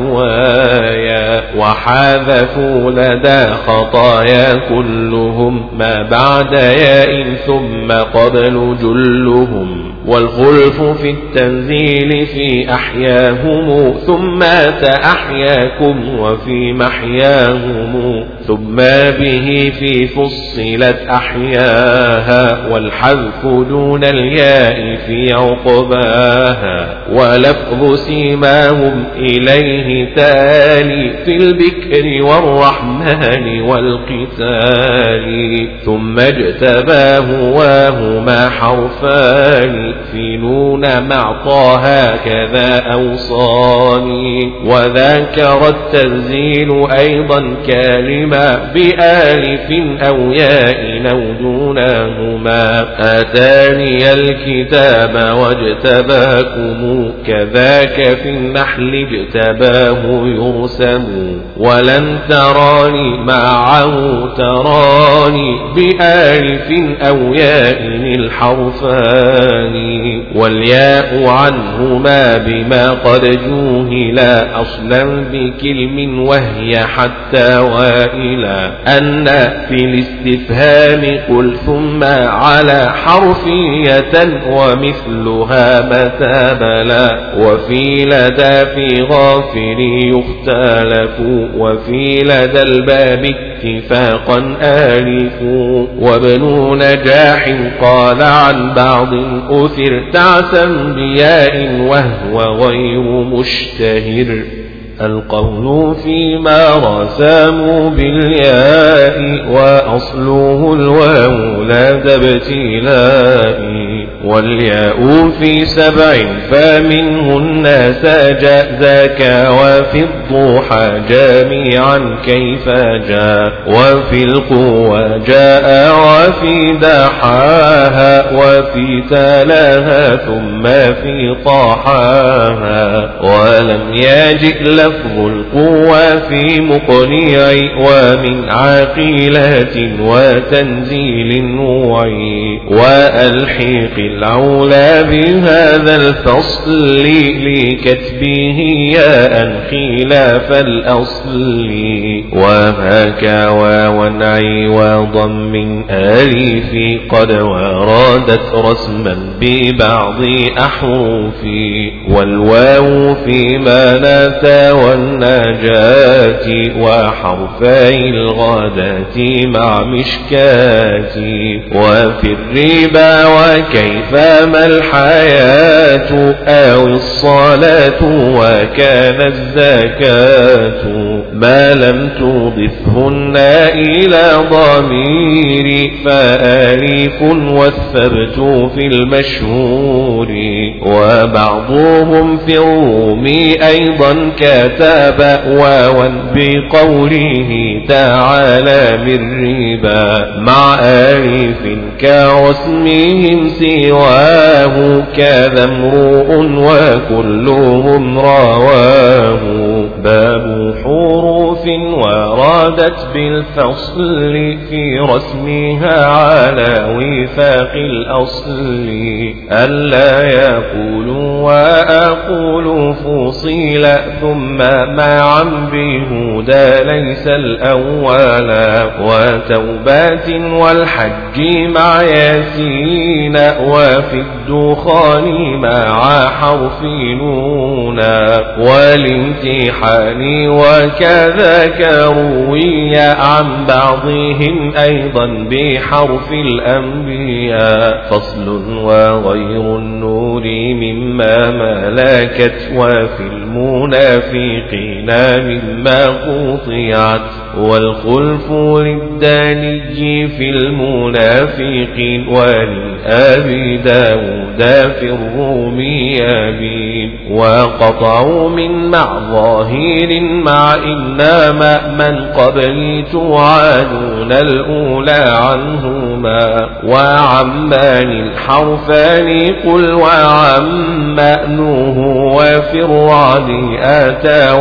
مثوايا وحذفوا لدى خطايا كلهم ما بعد ياء ثم قبل جلهم والخلف في التنزيل في أحياهم ثم تأحياكم وفي محياهم ثم به في فصلت أحياها والحذف دون الياء في عقباها ولفظ سيماهم إليه تالي في البكر والرحمن والقتال ثم اجتباه وهما حرفان في نون مع طه كذا أوصاني وذكر التنزيل أيضا كلمة بآلف أو ياء أو دونهما آتاني الكتاب واجتباكم كذاك في النحل اجتباه يرسم ولن تراني معه تراني بآلف أو ياء الحرفان والياء عنهما بما قد جوهلا أصلا بكلم وهي حتى وإلى أن في الاستفهام قل ثم على حرفية ومثلها متى بلا وفي لدى في غافر يختلف وفي لدى الباب اتفاقا آلف وابن نجاح قال عن بعض أثر تعسا بياء وهو غير مشتهر القول فيما رسموا بالياء وأصله الواو لا ابتلاء والياء في سبع فمنهن سجاء ذاك وفي الضحى جميعا كيف جاء وفي القوى جاء وفي دحاها وفي تلاها ثم في طاحاها ولم يجئ لفظ القوى في مقنع ومن عقيلة وتنزيل وعي وألحيق العلا بهذا الفصل لكتبه ياء خلاف الأصل وهكا وونعي وضم آلف قد وردت رسما ببعض أحرف والواو فيما ناتا والنجاة وحرفي الغادة مع مشكات وفي الربا وكيفما الحياة أو الصلاة وكان الزكاة ما لم تضفهن إلى ضمير فآلف والثبت في المشهور وبعضهم في الروم أيضا كتب واوا بقوله تعالى من ربا مع آلف كرسمهم سواه كذا امرؤ وكلهم رواه باب حروف وردت بالفصل في رسمها على وفاق الأصل ألا يقولوا وأقول فصيل ثم معا بهدى ليس الأول وتوبات والحج مع ياسين وفي الدخان مع حرف نونا والامتحان وكذاك روي عن بعضهم أيضا بحرف الأنبياء فصل وغير النور مما ملكت وفي المنافقين مما قطعت والخلف للداني في المنافقين ولأبي داود في الروم يبين وقطعوا من مع ظاهر مع إنما من قبلي توعدون الأولى عنهما وعمان الحرفان قل وعما نوه وفي الرعد آتى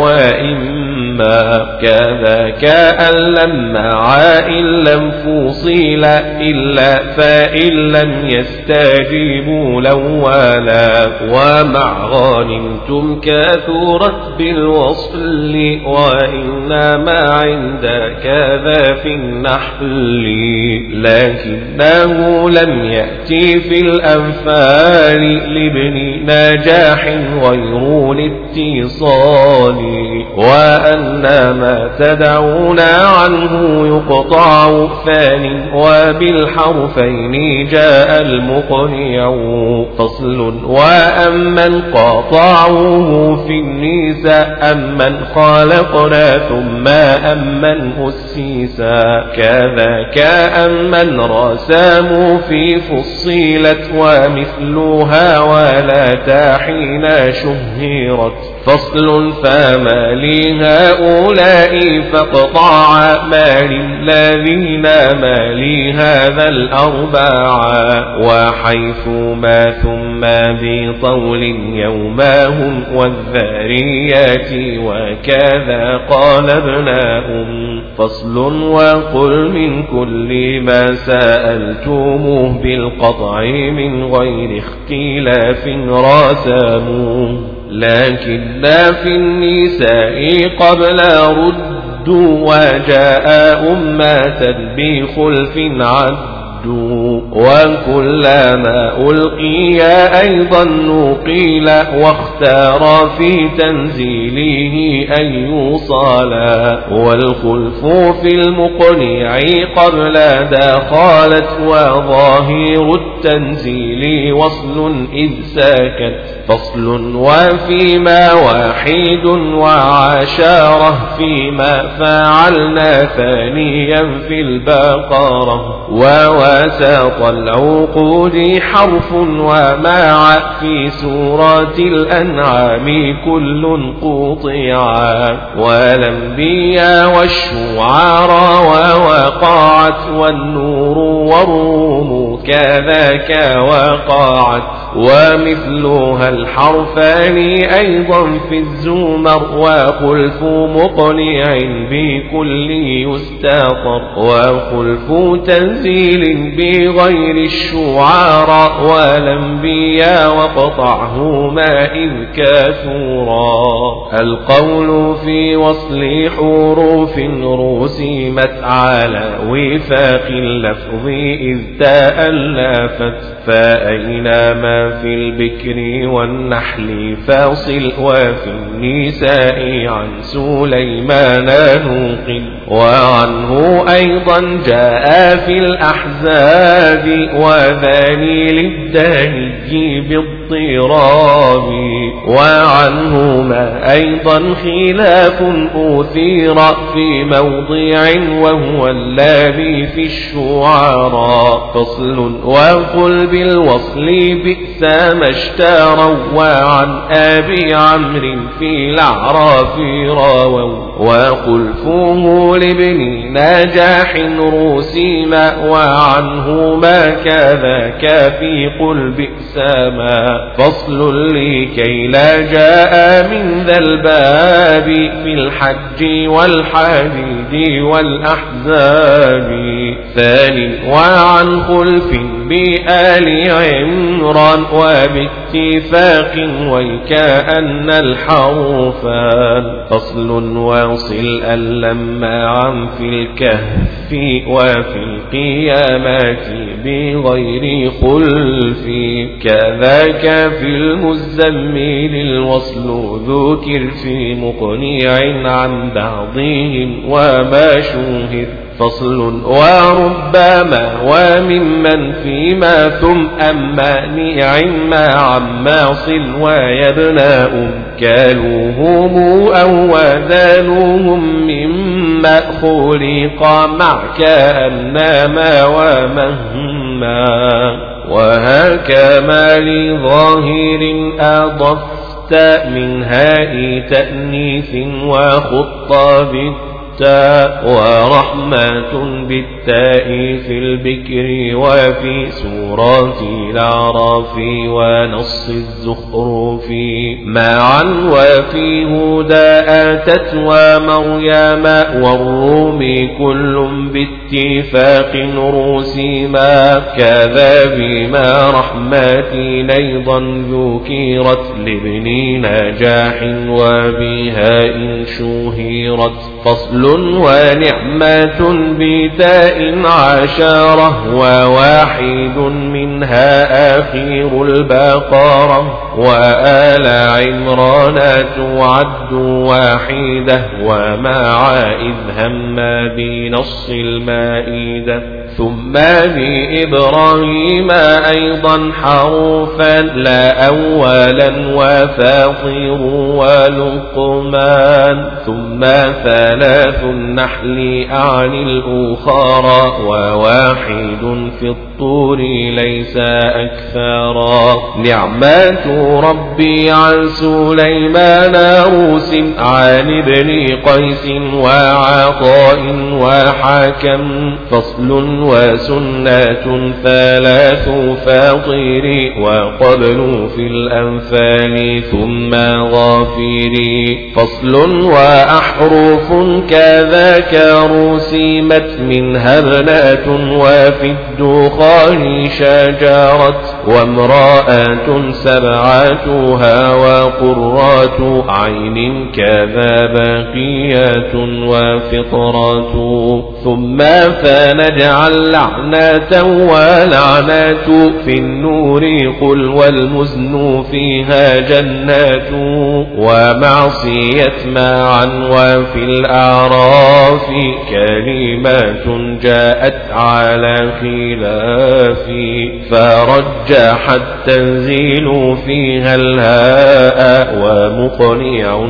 وإما كذاك أن لما إن لم فصيل إلا فإن لم يستجيبوا لولا ومع غانمتم كثرت بالوصل وإنما عند كذا في النحل لكنه لم يأتي في الأنفال لابن نجاح غير الاتصال وأن ما تدعونا عنه يقطع ثانٍ وبالحرفين جاء المقنع فصل وأمن قاطعوه في النساء أمن خلقنا ثم أمن أسيسا كذاك أمن رساموا في فصيلت ومثلها ولا تحين شهرت فصل فما لهؤلاء فاقطع ما للذين ما لهذا الأربعة وحيث ما ثم بطول يوماهم والذاريات وكذا قال ابناهم فصل وقل من كل ما سألتموه بالقطع من غير اختلاف راسموه لكن في النساء قبل رد وجاء أمة بخلف عد وكلما ألقي أيضا نقيل واختار في تنزيله أن يوصلا والخلف في المقنع قبل دخلت وظاهر التنزيل وصل إذ ساكت فصل وفيما واحد وعشارة فيما فعلنا ثانيا في البقرة ووساط العقود حرف ومع في سورة الأنعام كل قطعا والأنبياء والشعراء ووقعت والنور والروم كذاك وقعت ومثلها الحرفان أيضا في الزمر وخلف مقنع بكل يستطر وخلف تنزيل بغير الشعراء والأنبياء وقطعهما إذ كثورا القول في وصل حروف رسمت على وفاق اللفظ إذ تألفت فأينما في البكر والنحل فاصل وفي النساء عن سليمان نوقل وعنه أيضا جاء في الأحزاب وذاني للداني بالضراب وعنهما أيضا خلاف أثير في موضع وهو الذي في الشعراء فصل وقل بالوصل بئس ما اشتروا وعن أبي عمرو في الأعراف رووا وخلفه لابن نجاح رسيما وعنهما كذاك في قل بئس ما فصل لكي لا جاء من ذا الباب في الحج والحديد والأحزاب ثاني وعن خلف بآل عمران وباتفاق ويكأن الحرفان فصل واصل ألما عن في الكهف وفي القيامات بغير خلف كذاك في المزمل الوصل ذكر في مقنع عن بعضهم وما شوهر فصل وربما وممن فيما ثم أما نعم عما صل ويبناء كالوهم أو وذالوهم مما خلق مع كأنما ومهما وهكما لظاهر أضفت من هاء تأنيث وخطاب ورحمة بالتاء في البكر وفي سورة الأعراف ونص الزخرف معا وفي هدى آتت ومريم والروم كل باتفاق رسيما كذا بما رحمات أيضا ذكرت لابن نجاح وبها إن شهرت فصل ونعمة بتاء عشرة وواحد منها آخر البقرة وآل عمران تعد واحدة ومع إذ هم بنص المائدة ثم بإبراهيم أيضا حرفا لا أولا وفاطر ولقمان ثم ثلاث النحل عن الأخرى وواحد في الطور ليس أكثرا نعمات ربي عن سليمان روس عن ابن قيس وعطاء وحكم فصل وسنة ثلاث فاطر وقبل في الأنفال ثم غافر فصل وأحرف كذاك رسمت منها بنات وفي الدخان شجرت وامرأة سبعتها وقرات عين كذا بقيات وفطرات ثم فنجعل لعنة ولعنات في النور قل والمزن فيها جنات ومعصية معا وفي الأعراف كلمات جاءت على خلاف فرجح التنزيل فيها الهاء ومقنع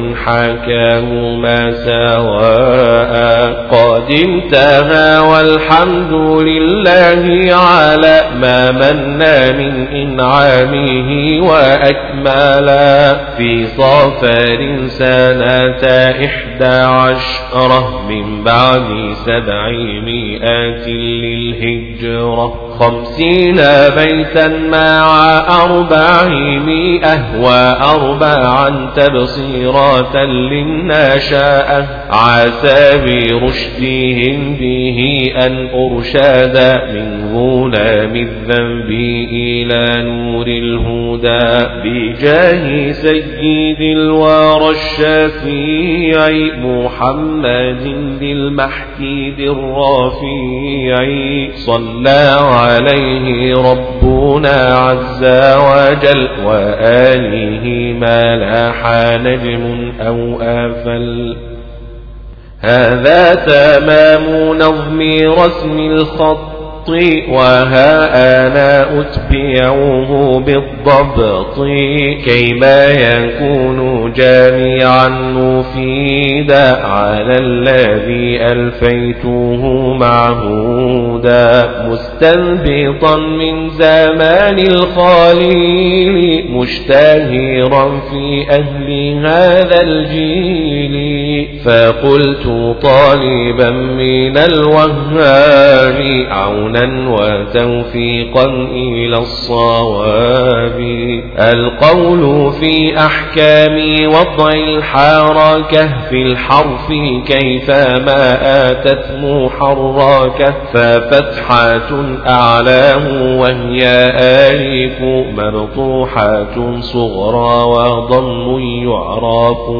حكاه ما سواء قد انتهى والحمد لله على ما منا من إنعامه وأكمالا في صافر سنة إحدى عشرة من بعد سبعمائة للهجرة خمسين بيتا مع أربعمائة وأربعا تبصيرات للنشاء عسى برشدهم به أن أرشاد من ظلام الذنب إلى نور الهدى بجاه سيد الورى الشفيع محمد للمحكي الرفيع صلى عليه ربنا عز وجل وآله ما لاح نجم أو آفل. هذا تمام نظم رسم الخط وها أنا أتبعه بالضبط كيما يكون جامعا مفيدا على الذي ألفيته معهودا مستنبطا من زمان الخليل مشتهرا في أهل هذا الجيل فقلت طالبا من الوهاب عونا وتوفيقا إلى الصواب. القول في أحكام وضع الحركة في الحرف كيفما آتت محركة ففتحة أعلاه وهي آلف مبطوحة صغرى وضم يعرف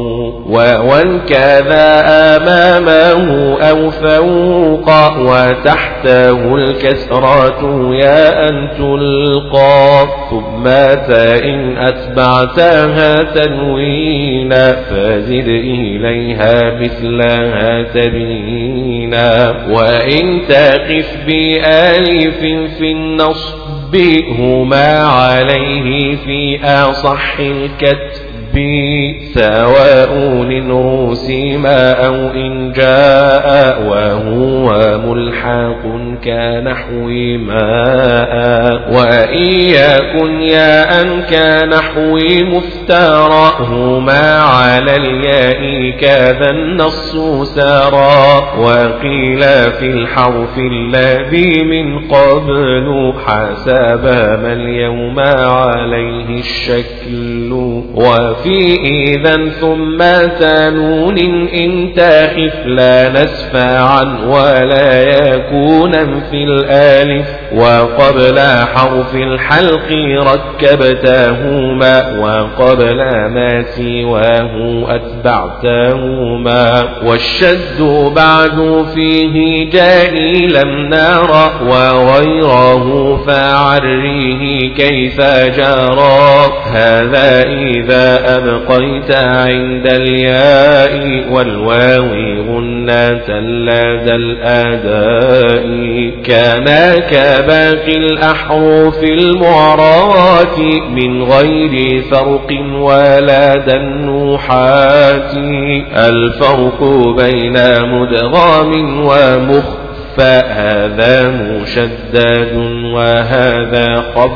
وكذا أمامه أو فوق وتحته الكسرة يا أن تلقى ثم إن أتبعتها تنوينا فزد إليها مثلها تبينا وإن تقف بآلف في النصب هما عليه في أصح الكتب سواء إن رسم أو إن جاء وهو ملحق كنحو ماء وإن يكن ياء كنحو مفترى هما على الياء كذا النص سرى. وقيل في الحرف الذي من قبل حسب ما اليوم عليه الشكل وفي إذا ثم تنون إن تخف لا نسفعا ولا يكونا في الآلف وقبل حرف الحلق ركبتهما وقبل ما سواه أتبعتهما. والشد بعد فيه جاني لم نرى وغيره فعريه كيف جرى. هذا إذا أبقيت عند الياء والواو غنة لدى الأداء كان كباقي الأحرف المعرات من غير فرق ولا دنوحات. الفرق بين مدغام ومخفى هذا مشدد وهذا خف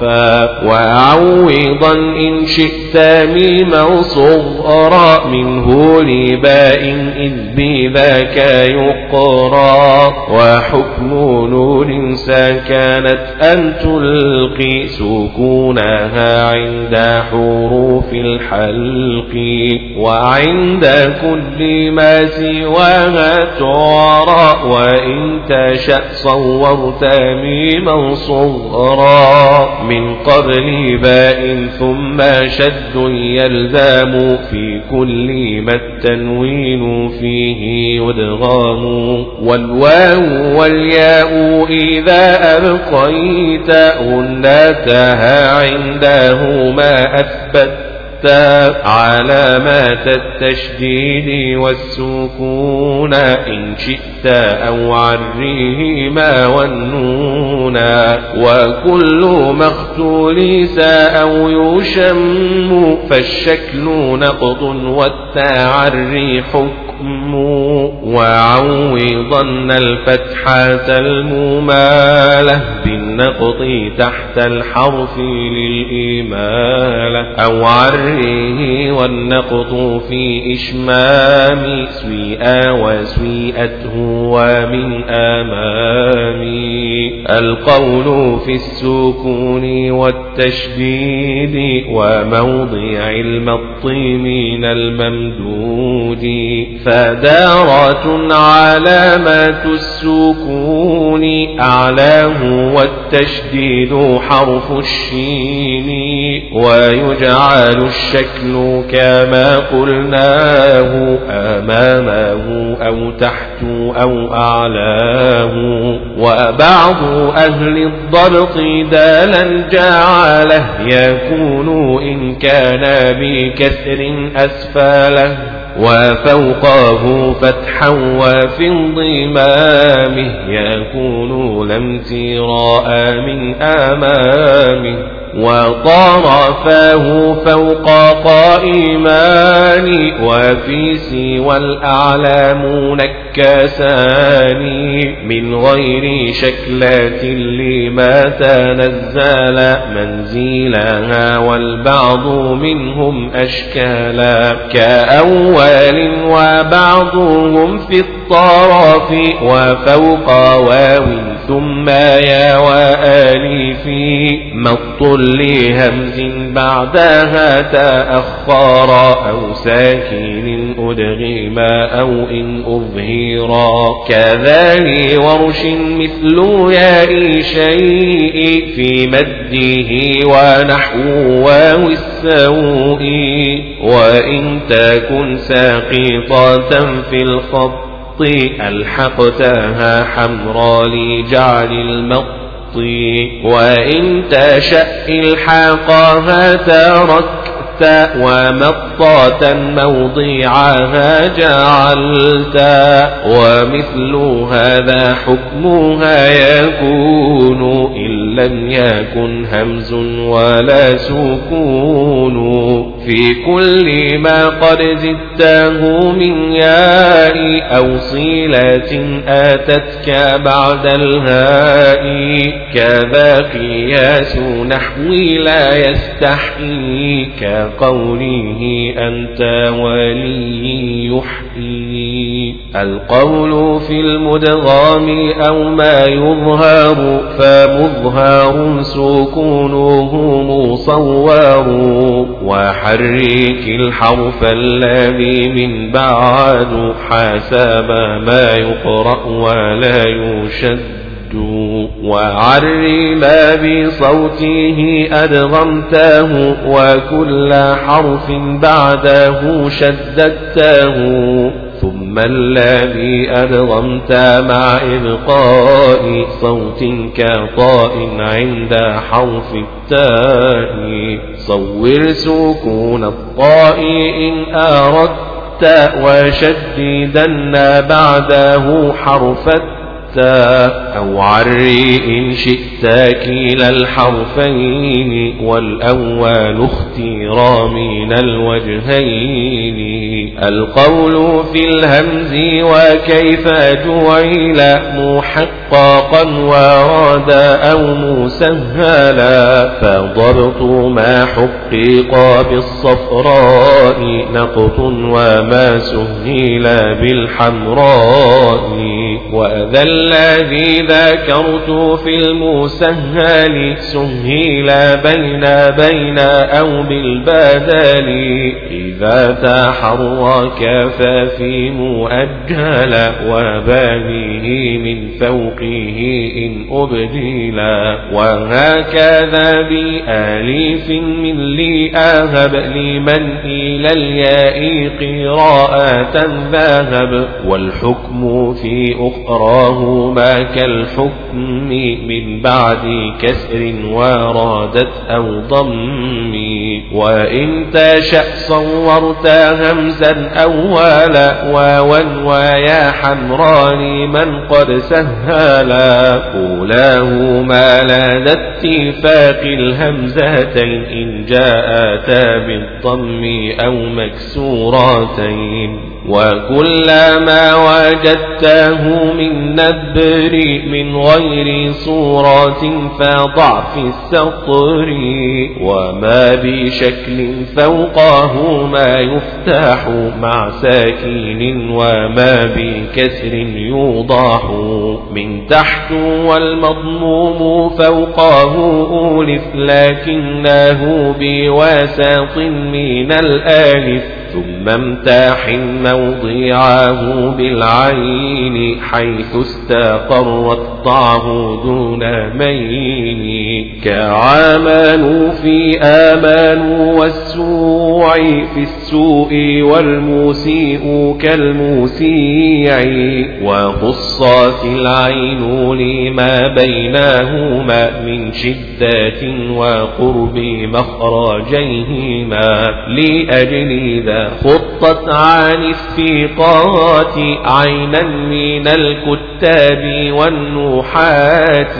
وعوضا إن شئت ميما صغرا منه لباء إذ بذاك يقرى. وحكم نون سكنت أن تلقي سكونها عند حروف الحلق وعند كل ما سواها تعرى وإن تشأ صورت ميما صغرا من قبل باء ثم شد يلزم في كل ما التنوين فيه يدغام. والواو والياء إذا أبقيت غنتها عندهما أثبت علامات التشديد والسكون إن شئت أو عريهما والنونا. وكل مختولس أو يشم فالشكل نقض والتعري حكم الحكم وعوضن الفتحة الممالة بالنقط تحت الحرف للإمالة أو عريه والنقط في إشمام سويئا وسويئته ومن أمامي القول في السكون والتشديد وموضع المط من الممدود فدارة علامة السكون أعلاه والتشديد حرف الشين ويجعل الشكل كما قلناه أمامه أو تحت أو أعلاه وبعض أهل الضبط دالا جعله يكون إن كان بكسر أسفله وفوقه فتحا وفي انضمامه يكون لا امتراء من أمامه وطرفاه فوق قائمان وفي سوى الأعلام نكسان من غير شكلات لما تنزل منزلها والبعض منهم أشكالا كأول وبعضهم في الطرف وفوق واو ثم يا وآلف مط لهمز بعدها تأخر أو ساكن أدغما أو إن أظهرا كذلك ورش مثل ياء شيء في مده ونحو واو السوء وإن تكن ساقطة في الخط ألحقتها حمرا لجعل المط وإن تشأ الحاقها تركت ومطاة موضعها جعلت ومثل هذا حكمها يكون إن لم يكن همز ولا سكون في كل ما قد زدته من ياء أو صلة آتتك بعد الهاء كذا قياس نحوي لا يستحيي كقوله أنت ولي يحيي القول في المدغام أو ما يظهر فمظهر سكونه مصور وحرك الحرف الذي من بعد حسب ما يقرأ ولا يشد وعر ما بصوته أدغمته وكل حرف بعده شددته ثم الذي أدغمت مع إبقاء صوت كطاء عند حرف التاء صور سكون الطاء إن أردت وشددن بعده حرف أو عري إن شئت كلا الحرفين والأول اختيرا من الوجهين القول في الهمز وكيف جعل محققا وراد أو مسهلا فضبط ما حقق بالصفراء نقط وما سهل بالحمراء وذا الذي ذكرت في المسهل سهل بين بين أو بالبدل إذا تحرك ففي مؤجل وبابه من فوقه إن أبدلا وهكذا بآليف من لي أهب لمن إلى الياء قراءة ذهب والحكم في أخراهما كالحكم من بعد كسر ورادت أو ضم وإن تشأ صورت همزا أولا واوا ويا حمران من قد سهلا أولاهما لدى اتفاق الهمزتين إن جاءتا بالضم أو مكسورتين وكلما وجدته من نبر من غير صورة فضع في السطر وما بشكل فوقه ما يفتح مع ساكين وما بكسر يوضح من تحت والمضموم فوقه أولف لكنه بواسط من الآلف ثم امتاح موضعه بالعين حيث استقرت ضعه دون مين كعامل في آمان والسوع في السوء والمسيء كالمسيع وخصت العين لما بينهما من شدة وقرب مخرجيهما لأجل ذا خطت عن الثقات عينا من الكتاب والنحات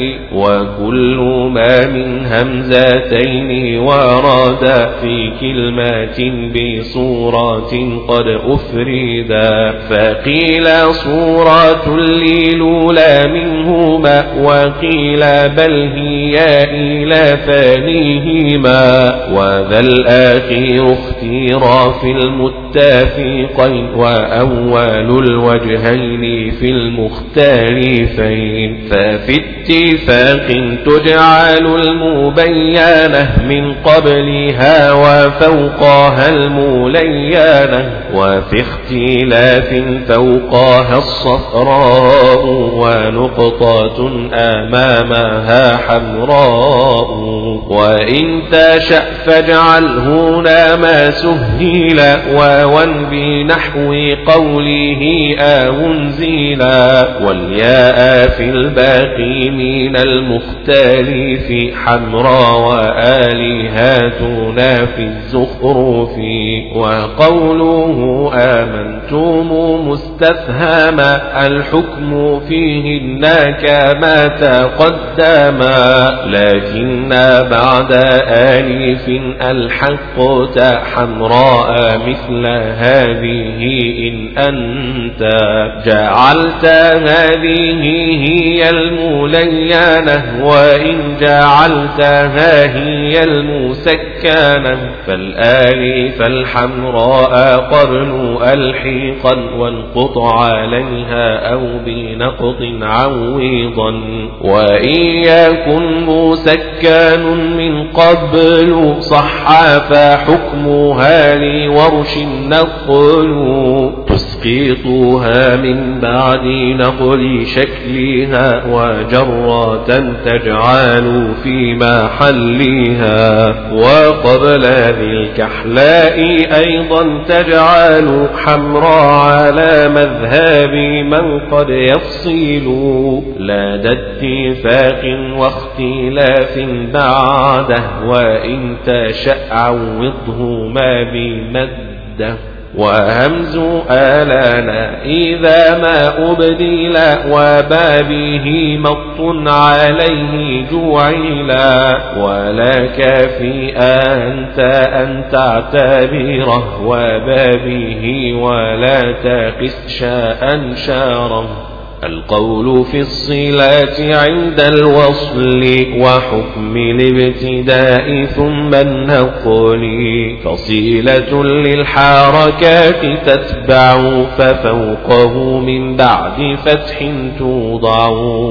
وكل ما من همزتين ورد في كلمات بصورات قد أفردا فقيل صورة للأولى منهما وقيل بل هي إلى ثانيهما وذا الآخر اختيرا في المتافقين وأول الوجهين في المختلفين ففي اتفاق تجعل المبينة من قبلها وفوقها الملينة وفي اختلاف فوقها الصفراء ونقطة أمامها حمراء وإن تشأ فاجعل هنا ما سهل واوا بنحو قوله أنزلا والياء في الباقي من المختلف حمراء وآلهاتنا في الزخرف وقوله آمنتم مستفهما الحكم فيهن كما تقدم لكن بعد آلف الحقت حمراء مثل هذه إن أنت جعلت هذه هي الملينة وإن جعلتها هي المسكنة فالآلف الحمراء قرن ألحيقا وانقط عليها أو بنقط عويضا وإن يكن مسكن من قبل صح فحكمها لورش نقل تسقطها من بعد نقل شكلها وجرة تجعل في محلها وقبل ذي الكحلاء أيضا تجعل حمراء على مذهب من قد يفصل لا ذا اتفاق واختلاف بعده وإن تشأ عوضه ما بمده وهمز آلانا إذا ما أبدل وبابه مط عليه جعلا ولك في أنت أن تعتبره وبابه ولا تقس شاء شاره القول في الصلات عند الوصل وحكم الابتداء ثم النقل فصيلة للحركات تتبع ففوقه من بعد فتح توضع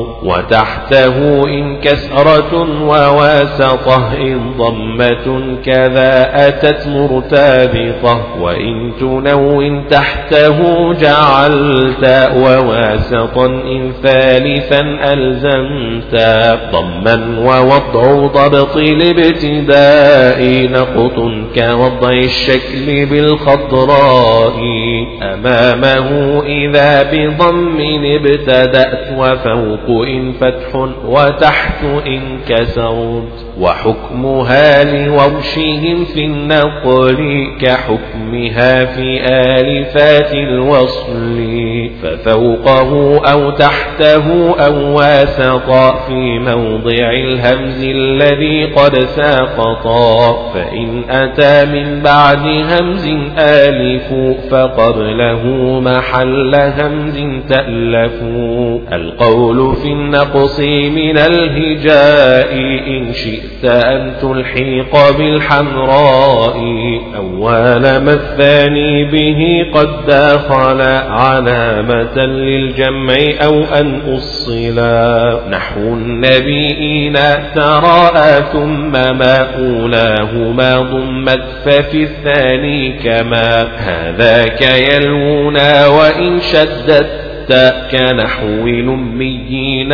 وتحته إن كسرة وواسطة إن ضمة كذا أتت مرتبطة وإن تنون تحته جعلت وواسطة إن ثالثا ألزمت ضما ووضع ضبط الابتداء نقط كوضع الشكل بالخضراء أمامه إذا بضم ابتدأت وفوق إن فتح وتحت إن كسرت وحكمها لورشهم في النقل كحكمها في آلفات الوصل ففوقه أو تحته أو واسطا في موضع الهمز الذي قد ساقطا. فإن أتى من بعد همز آلف فقبله محل همز تألف. القول في النقص من الهجاء إن شئت أن تلحق بالحمراء أول ما الثاني به قد داخل علامة للجمع أو أن أصلا. نحو النبيين تراءى ثم ما أولاهما ضمت ففي الثاني كما هذاك يلونا وإن شدت كنحو الأميين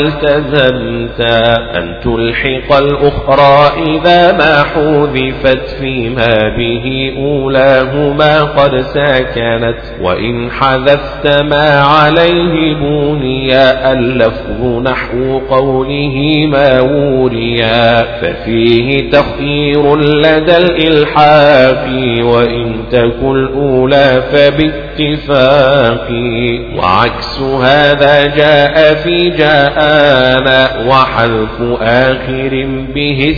والتزمت أن تلحق الأخرى إذا ما حذفت فيما به أولاهما قد ساكنت. وإن حذفت ما عليه بونيا اللفظ نحو قوله ما وريا ففيه تخيير لدى الإلحاق وإن تكن الأولى فباتفاق. وعكس هذا جاء في جاءنا وحذف آخر به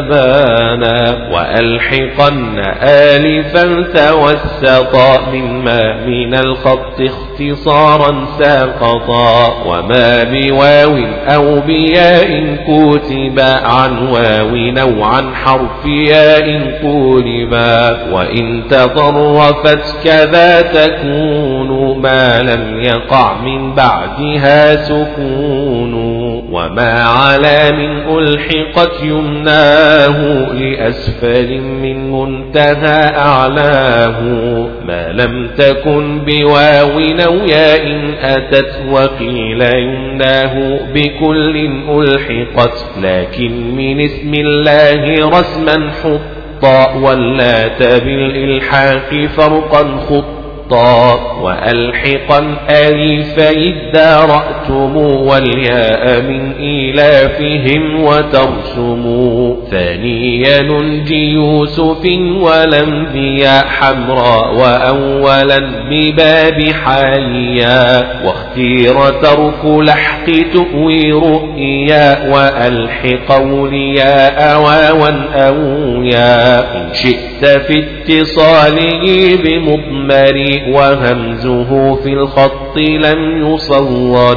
استبانا. وألحقن آلفا توسطا مما من الخط اختصارا ساقطا. وما بواو أو بياء كتب عن واو أو عن حرف ياء قلبا. وإن تطرفت كذا تكون ما لم يقع من بعدها سكون. وما على من ألحقت يمناه لأسفل من منتهى أعلاه. ما لم تكن بواو أو ياء أتت وقيل يمناه بكل ألحقت لكن من اسم الله رسما حطا واللات بالإلحاق فرقا خطا. وألحقا ألفي ادارأتم والياء من إيلافهم وترسموا. ثانيا ننجي يوسف والأنبياء حمراء وأولا بباب حاليا. واختير ترك لحق تؤوي رؤيا وألحق أولياء واوا أويا. إن شئت في اتصاله بمضمر وهمزه في الخط لم يصور.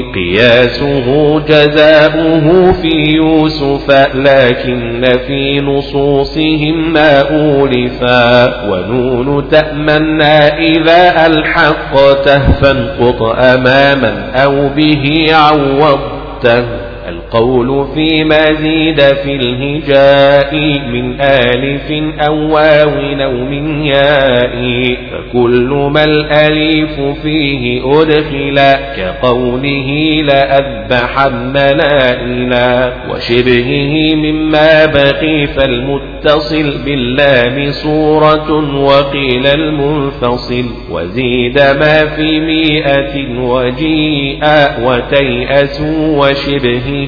قياسه جزاؤه في يوسف لكن في نصوصهم ما أولفا. ونون تأمنا إذا ألحقته فانقط أماما أو به عوضته. القول فيما زيد في الهجاء من آلف أو واو أو من ياء فكل ما الأليف فيه أدخلا كقوله لأذبحن لائلا. وشبهه مما بقي فالمتصل باللام صورة وقيل المنفصل. وزيد ما في مئة وجيئا وتيأسوا وشبهه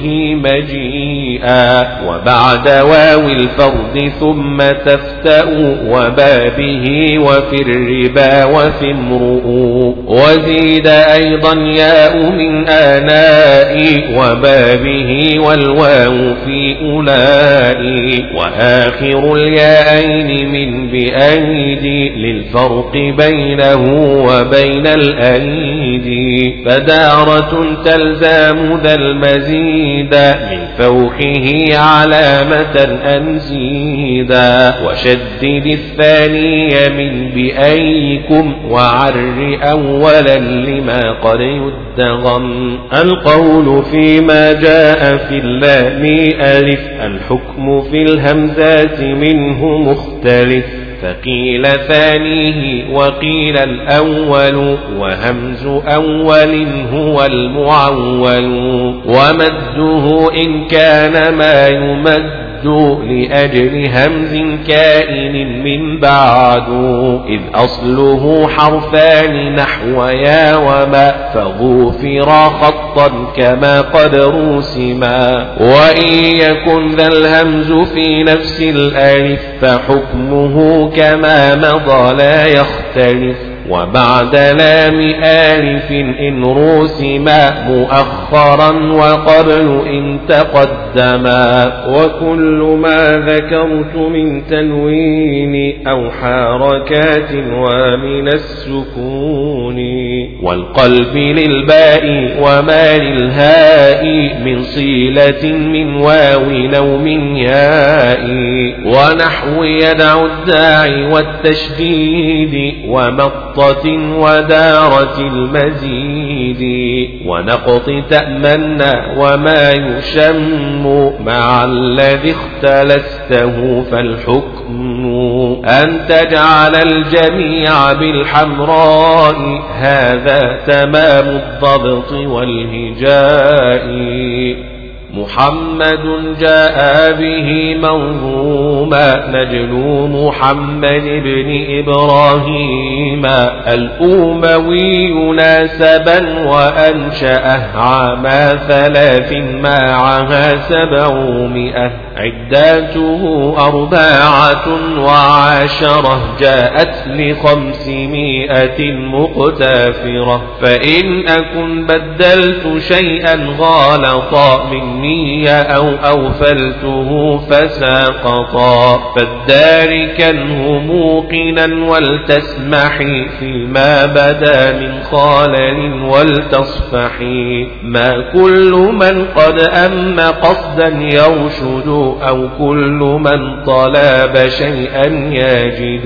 مجيئا. وبعد واو الفرد ثم تفتأ وبابه وفي الربا وفي امرؤ. وزيد أيضا ياء من آناء وبابه والواو في أولاء. وآخر الياءين من بأيدي للفرق بينه وبين الأيدي. فدارة تلزام ذا المزيد من فوقه علامة أنزيدا. وشدد الثاني من بأيكم وعر أولا لما قد يدغم. القول فيما جاء في اللام ألف الحكم في الهمزات منه مختلف. فقيل ثانيه وقيل الأول وهمز أول هو المعول. ومده إن كان ما يمد لأجل همز كائن من بعد. إذ أصله حرفان نحو يا وما فغفر خطا كما قد رسما. وإن يكن ذا الهمز في نفس الألف فحكمه كما مضى لا يختلف. وبعد لام آلف إن رسما مؤخرا وقبل إن تقدما. وكل ما ذكرت من تنوين أو حركات ومن السكون والقلب للباء وما للهاء من صيلة من واو أو من ياء ونحو يدع الداعي والتشديد ومطة ودارة المزيد ونقط تأمنا وما يشم مع الذي اختلسته فالحكم أن تجعل الجميع بالحمراء هذا تمام الضبط والهجاء. محمد جاء به منظوما نجل محمد بن إبراهيم الأموي ناسبا وأنشأه عام ثلاث معها سبعمائة عداته أربعة وعشرة جاءت لخمسمائة مقتافرة. فإن أكن بدلت شيئا غالطا مني أو أوفلته فساقطا فالداركنه موقنا ولتسمحي فيما بدا من خالل ولتصفحي. ما كل من قد أم قصدا يرشد أو كل من طلب شيئا يجد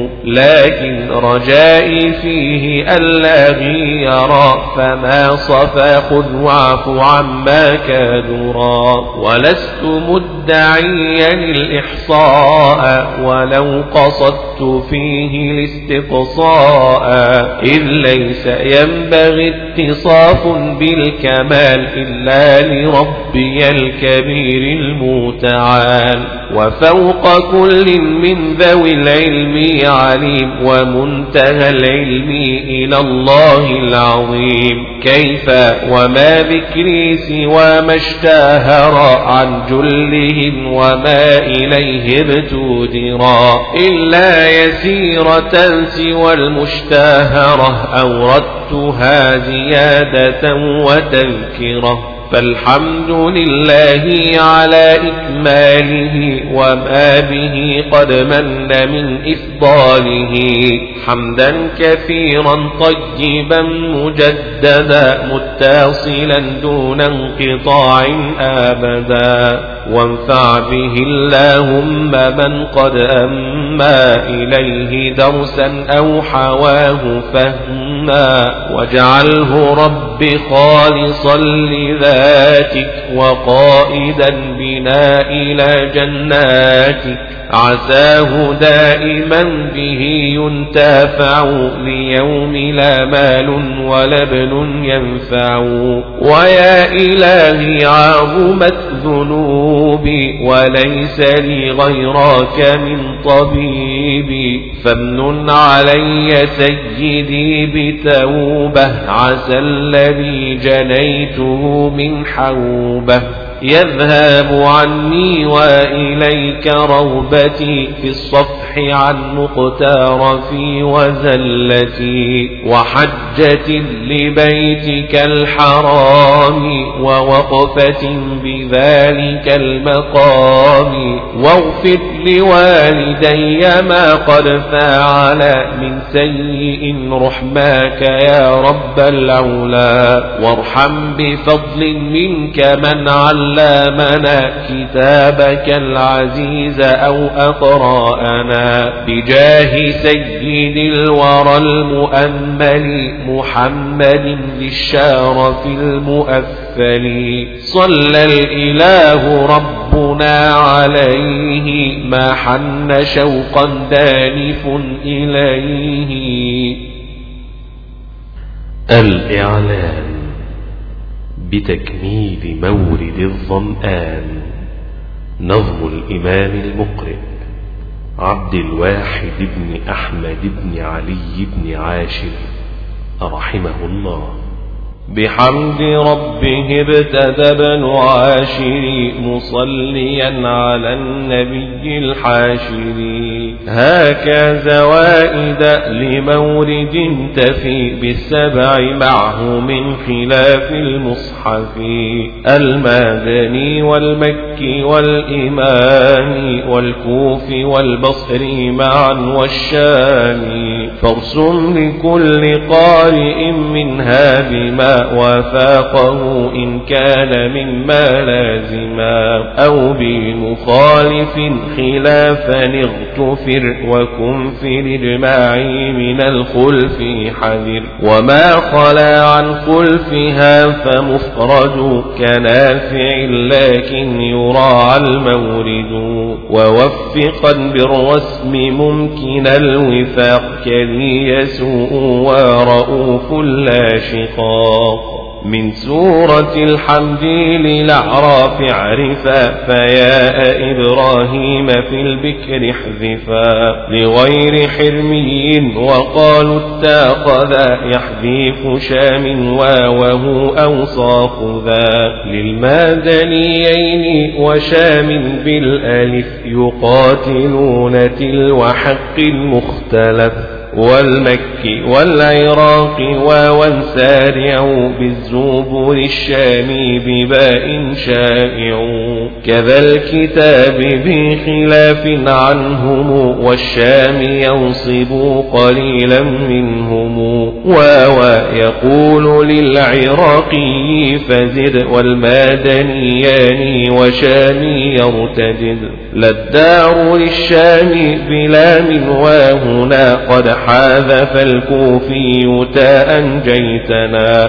لكن رجائي فيه ألا غيرا فما صفى خذ واعف عما كادرا. ولست مدعيا الإحصاء ولو قصدت فيه الاستقصاء إذ ليس ينبغي اتصاف بالكمال إلا لربي الكبير المتعال. وفوق كل من ذوي العلم عليم ومنتهى العلم إلى الله العظيم. كيف وما ذكري سوى ما اشتهر عن جلهم وما إليه ابتدرا إلا يسيرة سوى المشتهرة أوردتها زيادة وتذكرة. فالحمد لله على إكماله وما به قد من من إفضاله حمدا كثيرا طيبا مجددا متصلا دون انقطاع أبدا. وانفع به اللهم من قد أما إليه درسا أو حواه فهما واجعله رب خالصا لذاتك وقائدا بنا إلى جناتك عساه دائما به ينتفع ليوم لا مال ولا ابن ينفع. ويا إلهي عظمت ذنوبي وليس لي غيرك من طبيبي فامنن علي سيدي بتوبة عسى الذي جنيته من حوبة يذهب عني وإليك روبتي في الصفح عن مقترفي وزلتي وحجة لبيتك الحرام ووقفة بذلك المقام. واغفر لوالدي ما قد فعل من سيء رحماك يا رب العلا وارحم بفضل منك من علمنا كتابك العزيز أو أقرأنا بجاه سيد الورى المؤمل محمد للشرف المؤفل. صلى الإله ربنا عليه ما حن شوقا دانف إليه. الإعلان بتكميل مورد الظمآن نظم الإمام المقرئ عبد الواحد بن أحمد بن علي بن عاشر رحمه الله. بحمد ربه ابتدى ابن عاشر مصليا على النبي الحاشر. هاك زوائد لمورد تفي بالسبع معه من خلاف المصحف المدني والمكي والإمام والكوف والبصري معا والشامي. فارسم لكل قارئ منها بما وفاقه إن كان مما لازما أو بمخالف خلافا اغتفر وكن في الإجماع من الخلف حذر. وما خلا عن خلفها فمفرد كنافع لكن يراعى المورد. ووفقا بالرسم ممكن الوفاق كلي يسوء ورؤوف لا شقاق. من سورة الحمد للأعراف عرفا فياء إبراهيم في البكر احذفا لغير حرمي وقالوا اتاخذا يحذف شام واوه أوصاف ذا. للمدنيين وشام بالألف يقاتلون تلو حق المختلف والمكي والعراق واوا سارع بالزبور الشامي بباء شائع. كذا الكتاب بخلاف عنهم والشام ينصب قليلا منهم. واوا يقول للعراقي فزد والمدنيان وشامي يرتجد. للدار للشام بلام وهنا قد حاذف الكوفي تاء جيتنا.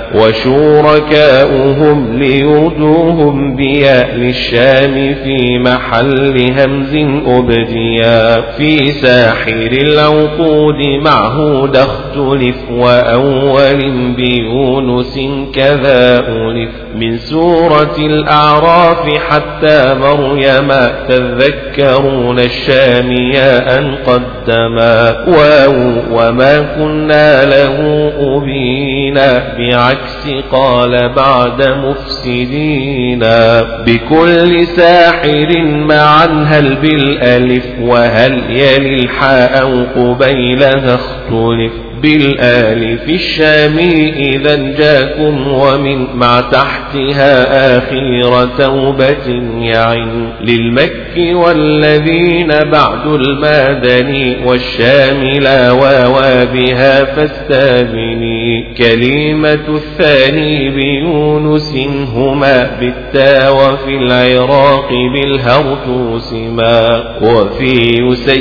وشركاؤهم ليردوهم بياء للشام في محل همز أبديا. في ساحر العقود معه اختلف وأول بيونس كذا ألف. من سورة الأعراف حتى مريم تذكرون الشامياء قدما. واو وما كنا له أبينا بعكس قال بعد مفسدينا. بكل ساحر معا هل بالألف وهل يلي الحاء أو قبيلها اختلف. بالآلف الشامي إذا جاكم ومن مع تحتها آخير توبة يعن. للمكي والذين بعد المدني والشام لا واوا بها فاستابني. كلمة الثاني بيونس هما بالتا وفي العراق بالهرتوس ما. وفي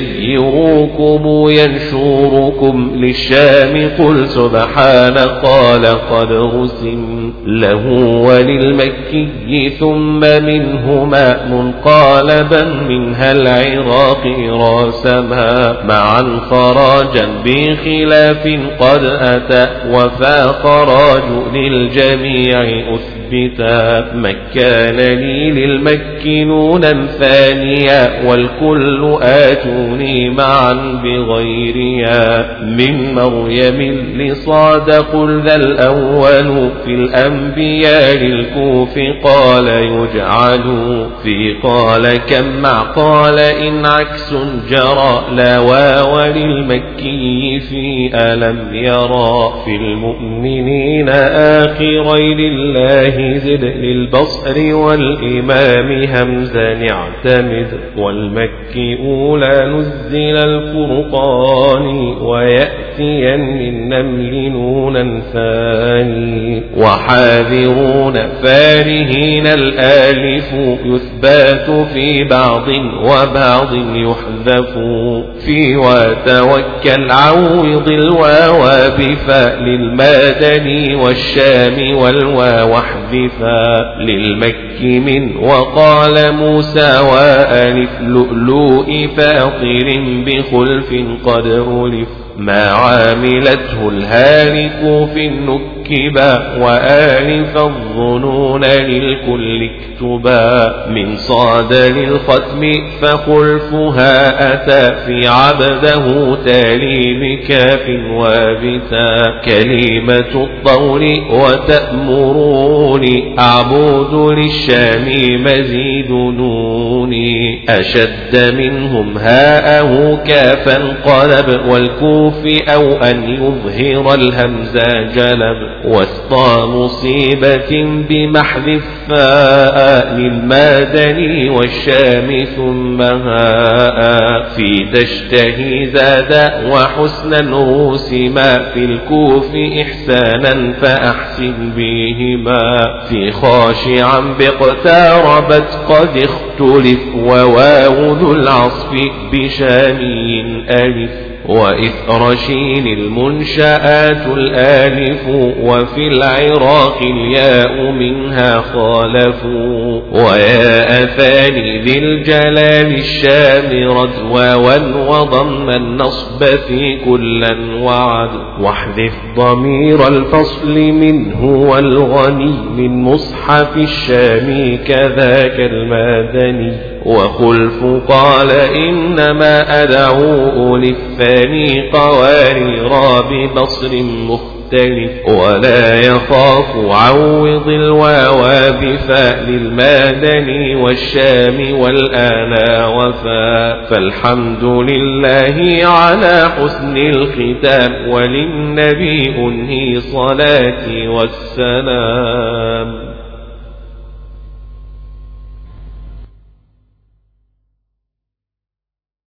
يسيروكم ينشوركم للشام قل سبحان قال قد رسم له. وللمكي ثم منهما منقالبا منها العراق راسما معا خراجا بخلاف قد أتى وفاق راج للجميع أثبتا. مكان لي للمكي نونا ثانيا والكل آتوني معا بغيريا. من مريم لصاد قل ذا الأول في الأنبياء للكوف قال يجعل. في قال كم مع قال إن عكس جرى لا واو للمكي في ألم يرى. في المؤمنين آخرين لله زد للبصر والإمام همزا اعتمد. والمكي أولى نزل الفرقان ويأتيا من نمل نونا ثاني. وحاذرون فارهين الآلف يثبات في بعض وبعض يحذف. في وتوكل عوض الواو بفاء للمدني والشام والواو احذفا. للمكي من وقال موسى وألف لؤلؤ فاطر بخلف قد ألف. ما عاملته الهالك في النكبا وآلف الظنون للكل اكتبا من صاد للختم فخلفها أتى في عبده تالي بكاف وبتا كلمة الطول وتأمروني أعبد للشام مزيد نوني أشد منهم هاءه كافا قلب والكوف أو أن يظهر الهمزة جلب وسط مصيبة بمحذ الفاء للمدني والشام ثم هاء في تشتهي زاد وحسنا رسما في الكوف إحسانا فأحسن بهما في خاشعا باقتربت قد اختلف وواو ذو العصف بشامي ألف وإثر شين المنشآت الآلف وفي العراق الياء منها خالفوا وياء ثاني ذي الجلال الشام ردوا وضم النصب في كلا وعد واحذف ضمير الفصل منه والغني من مصحف الشام كذاك المدني وخلف قال إنما أدعو للثاني قوارير ببصر مختلف ولا يخاف عوض الواو بفاء للمدني والشام والآلا وفاء فالحمد لله على حسن الختام وللنبي أنهي صلاتي والسلام.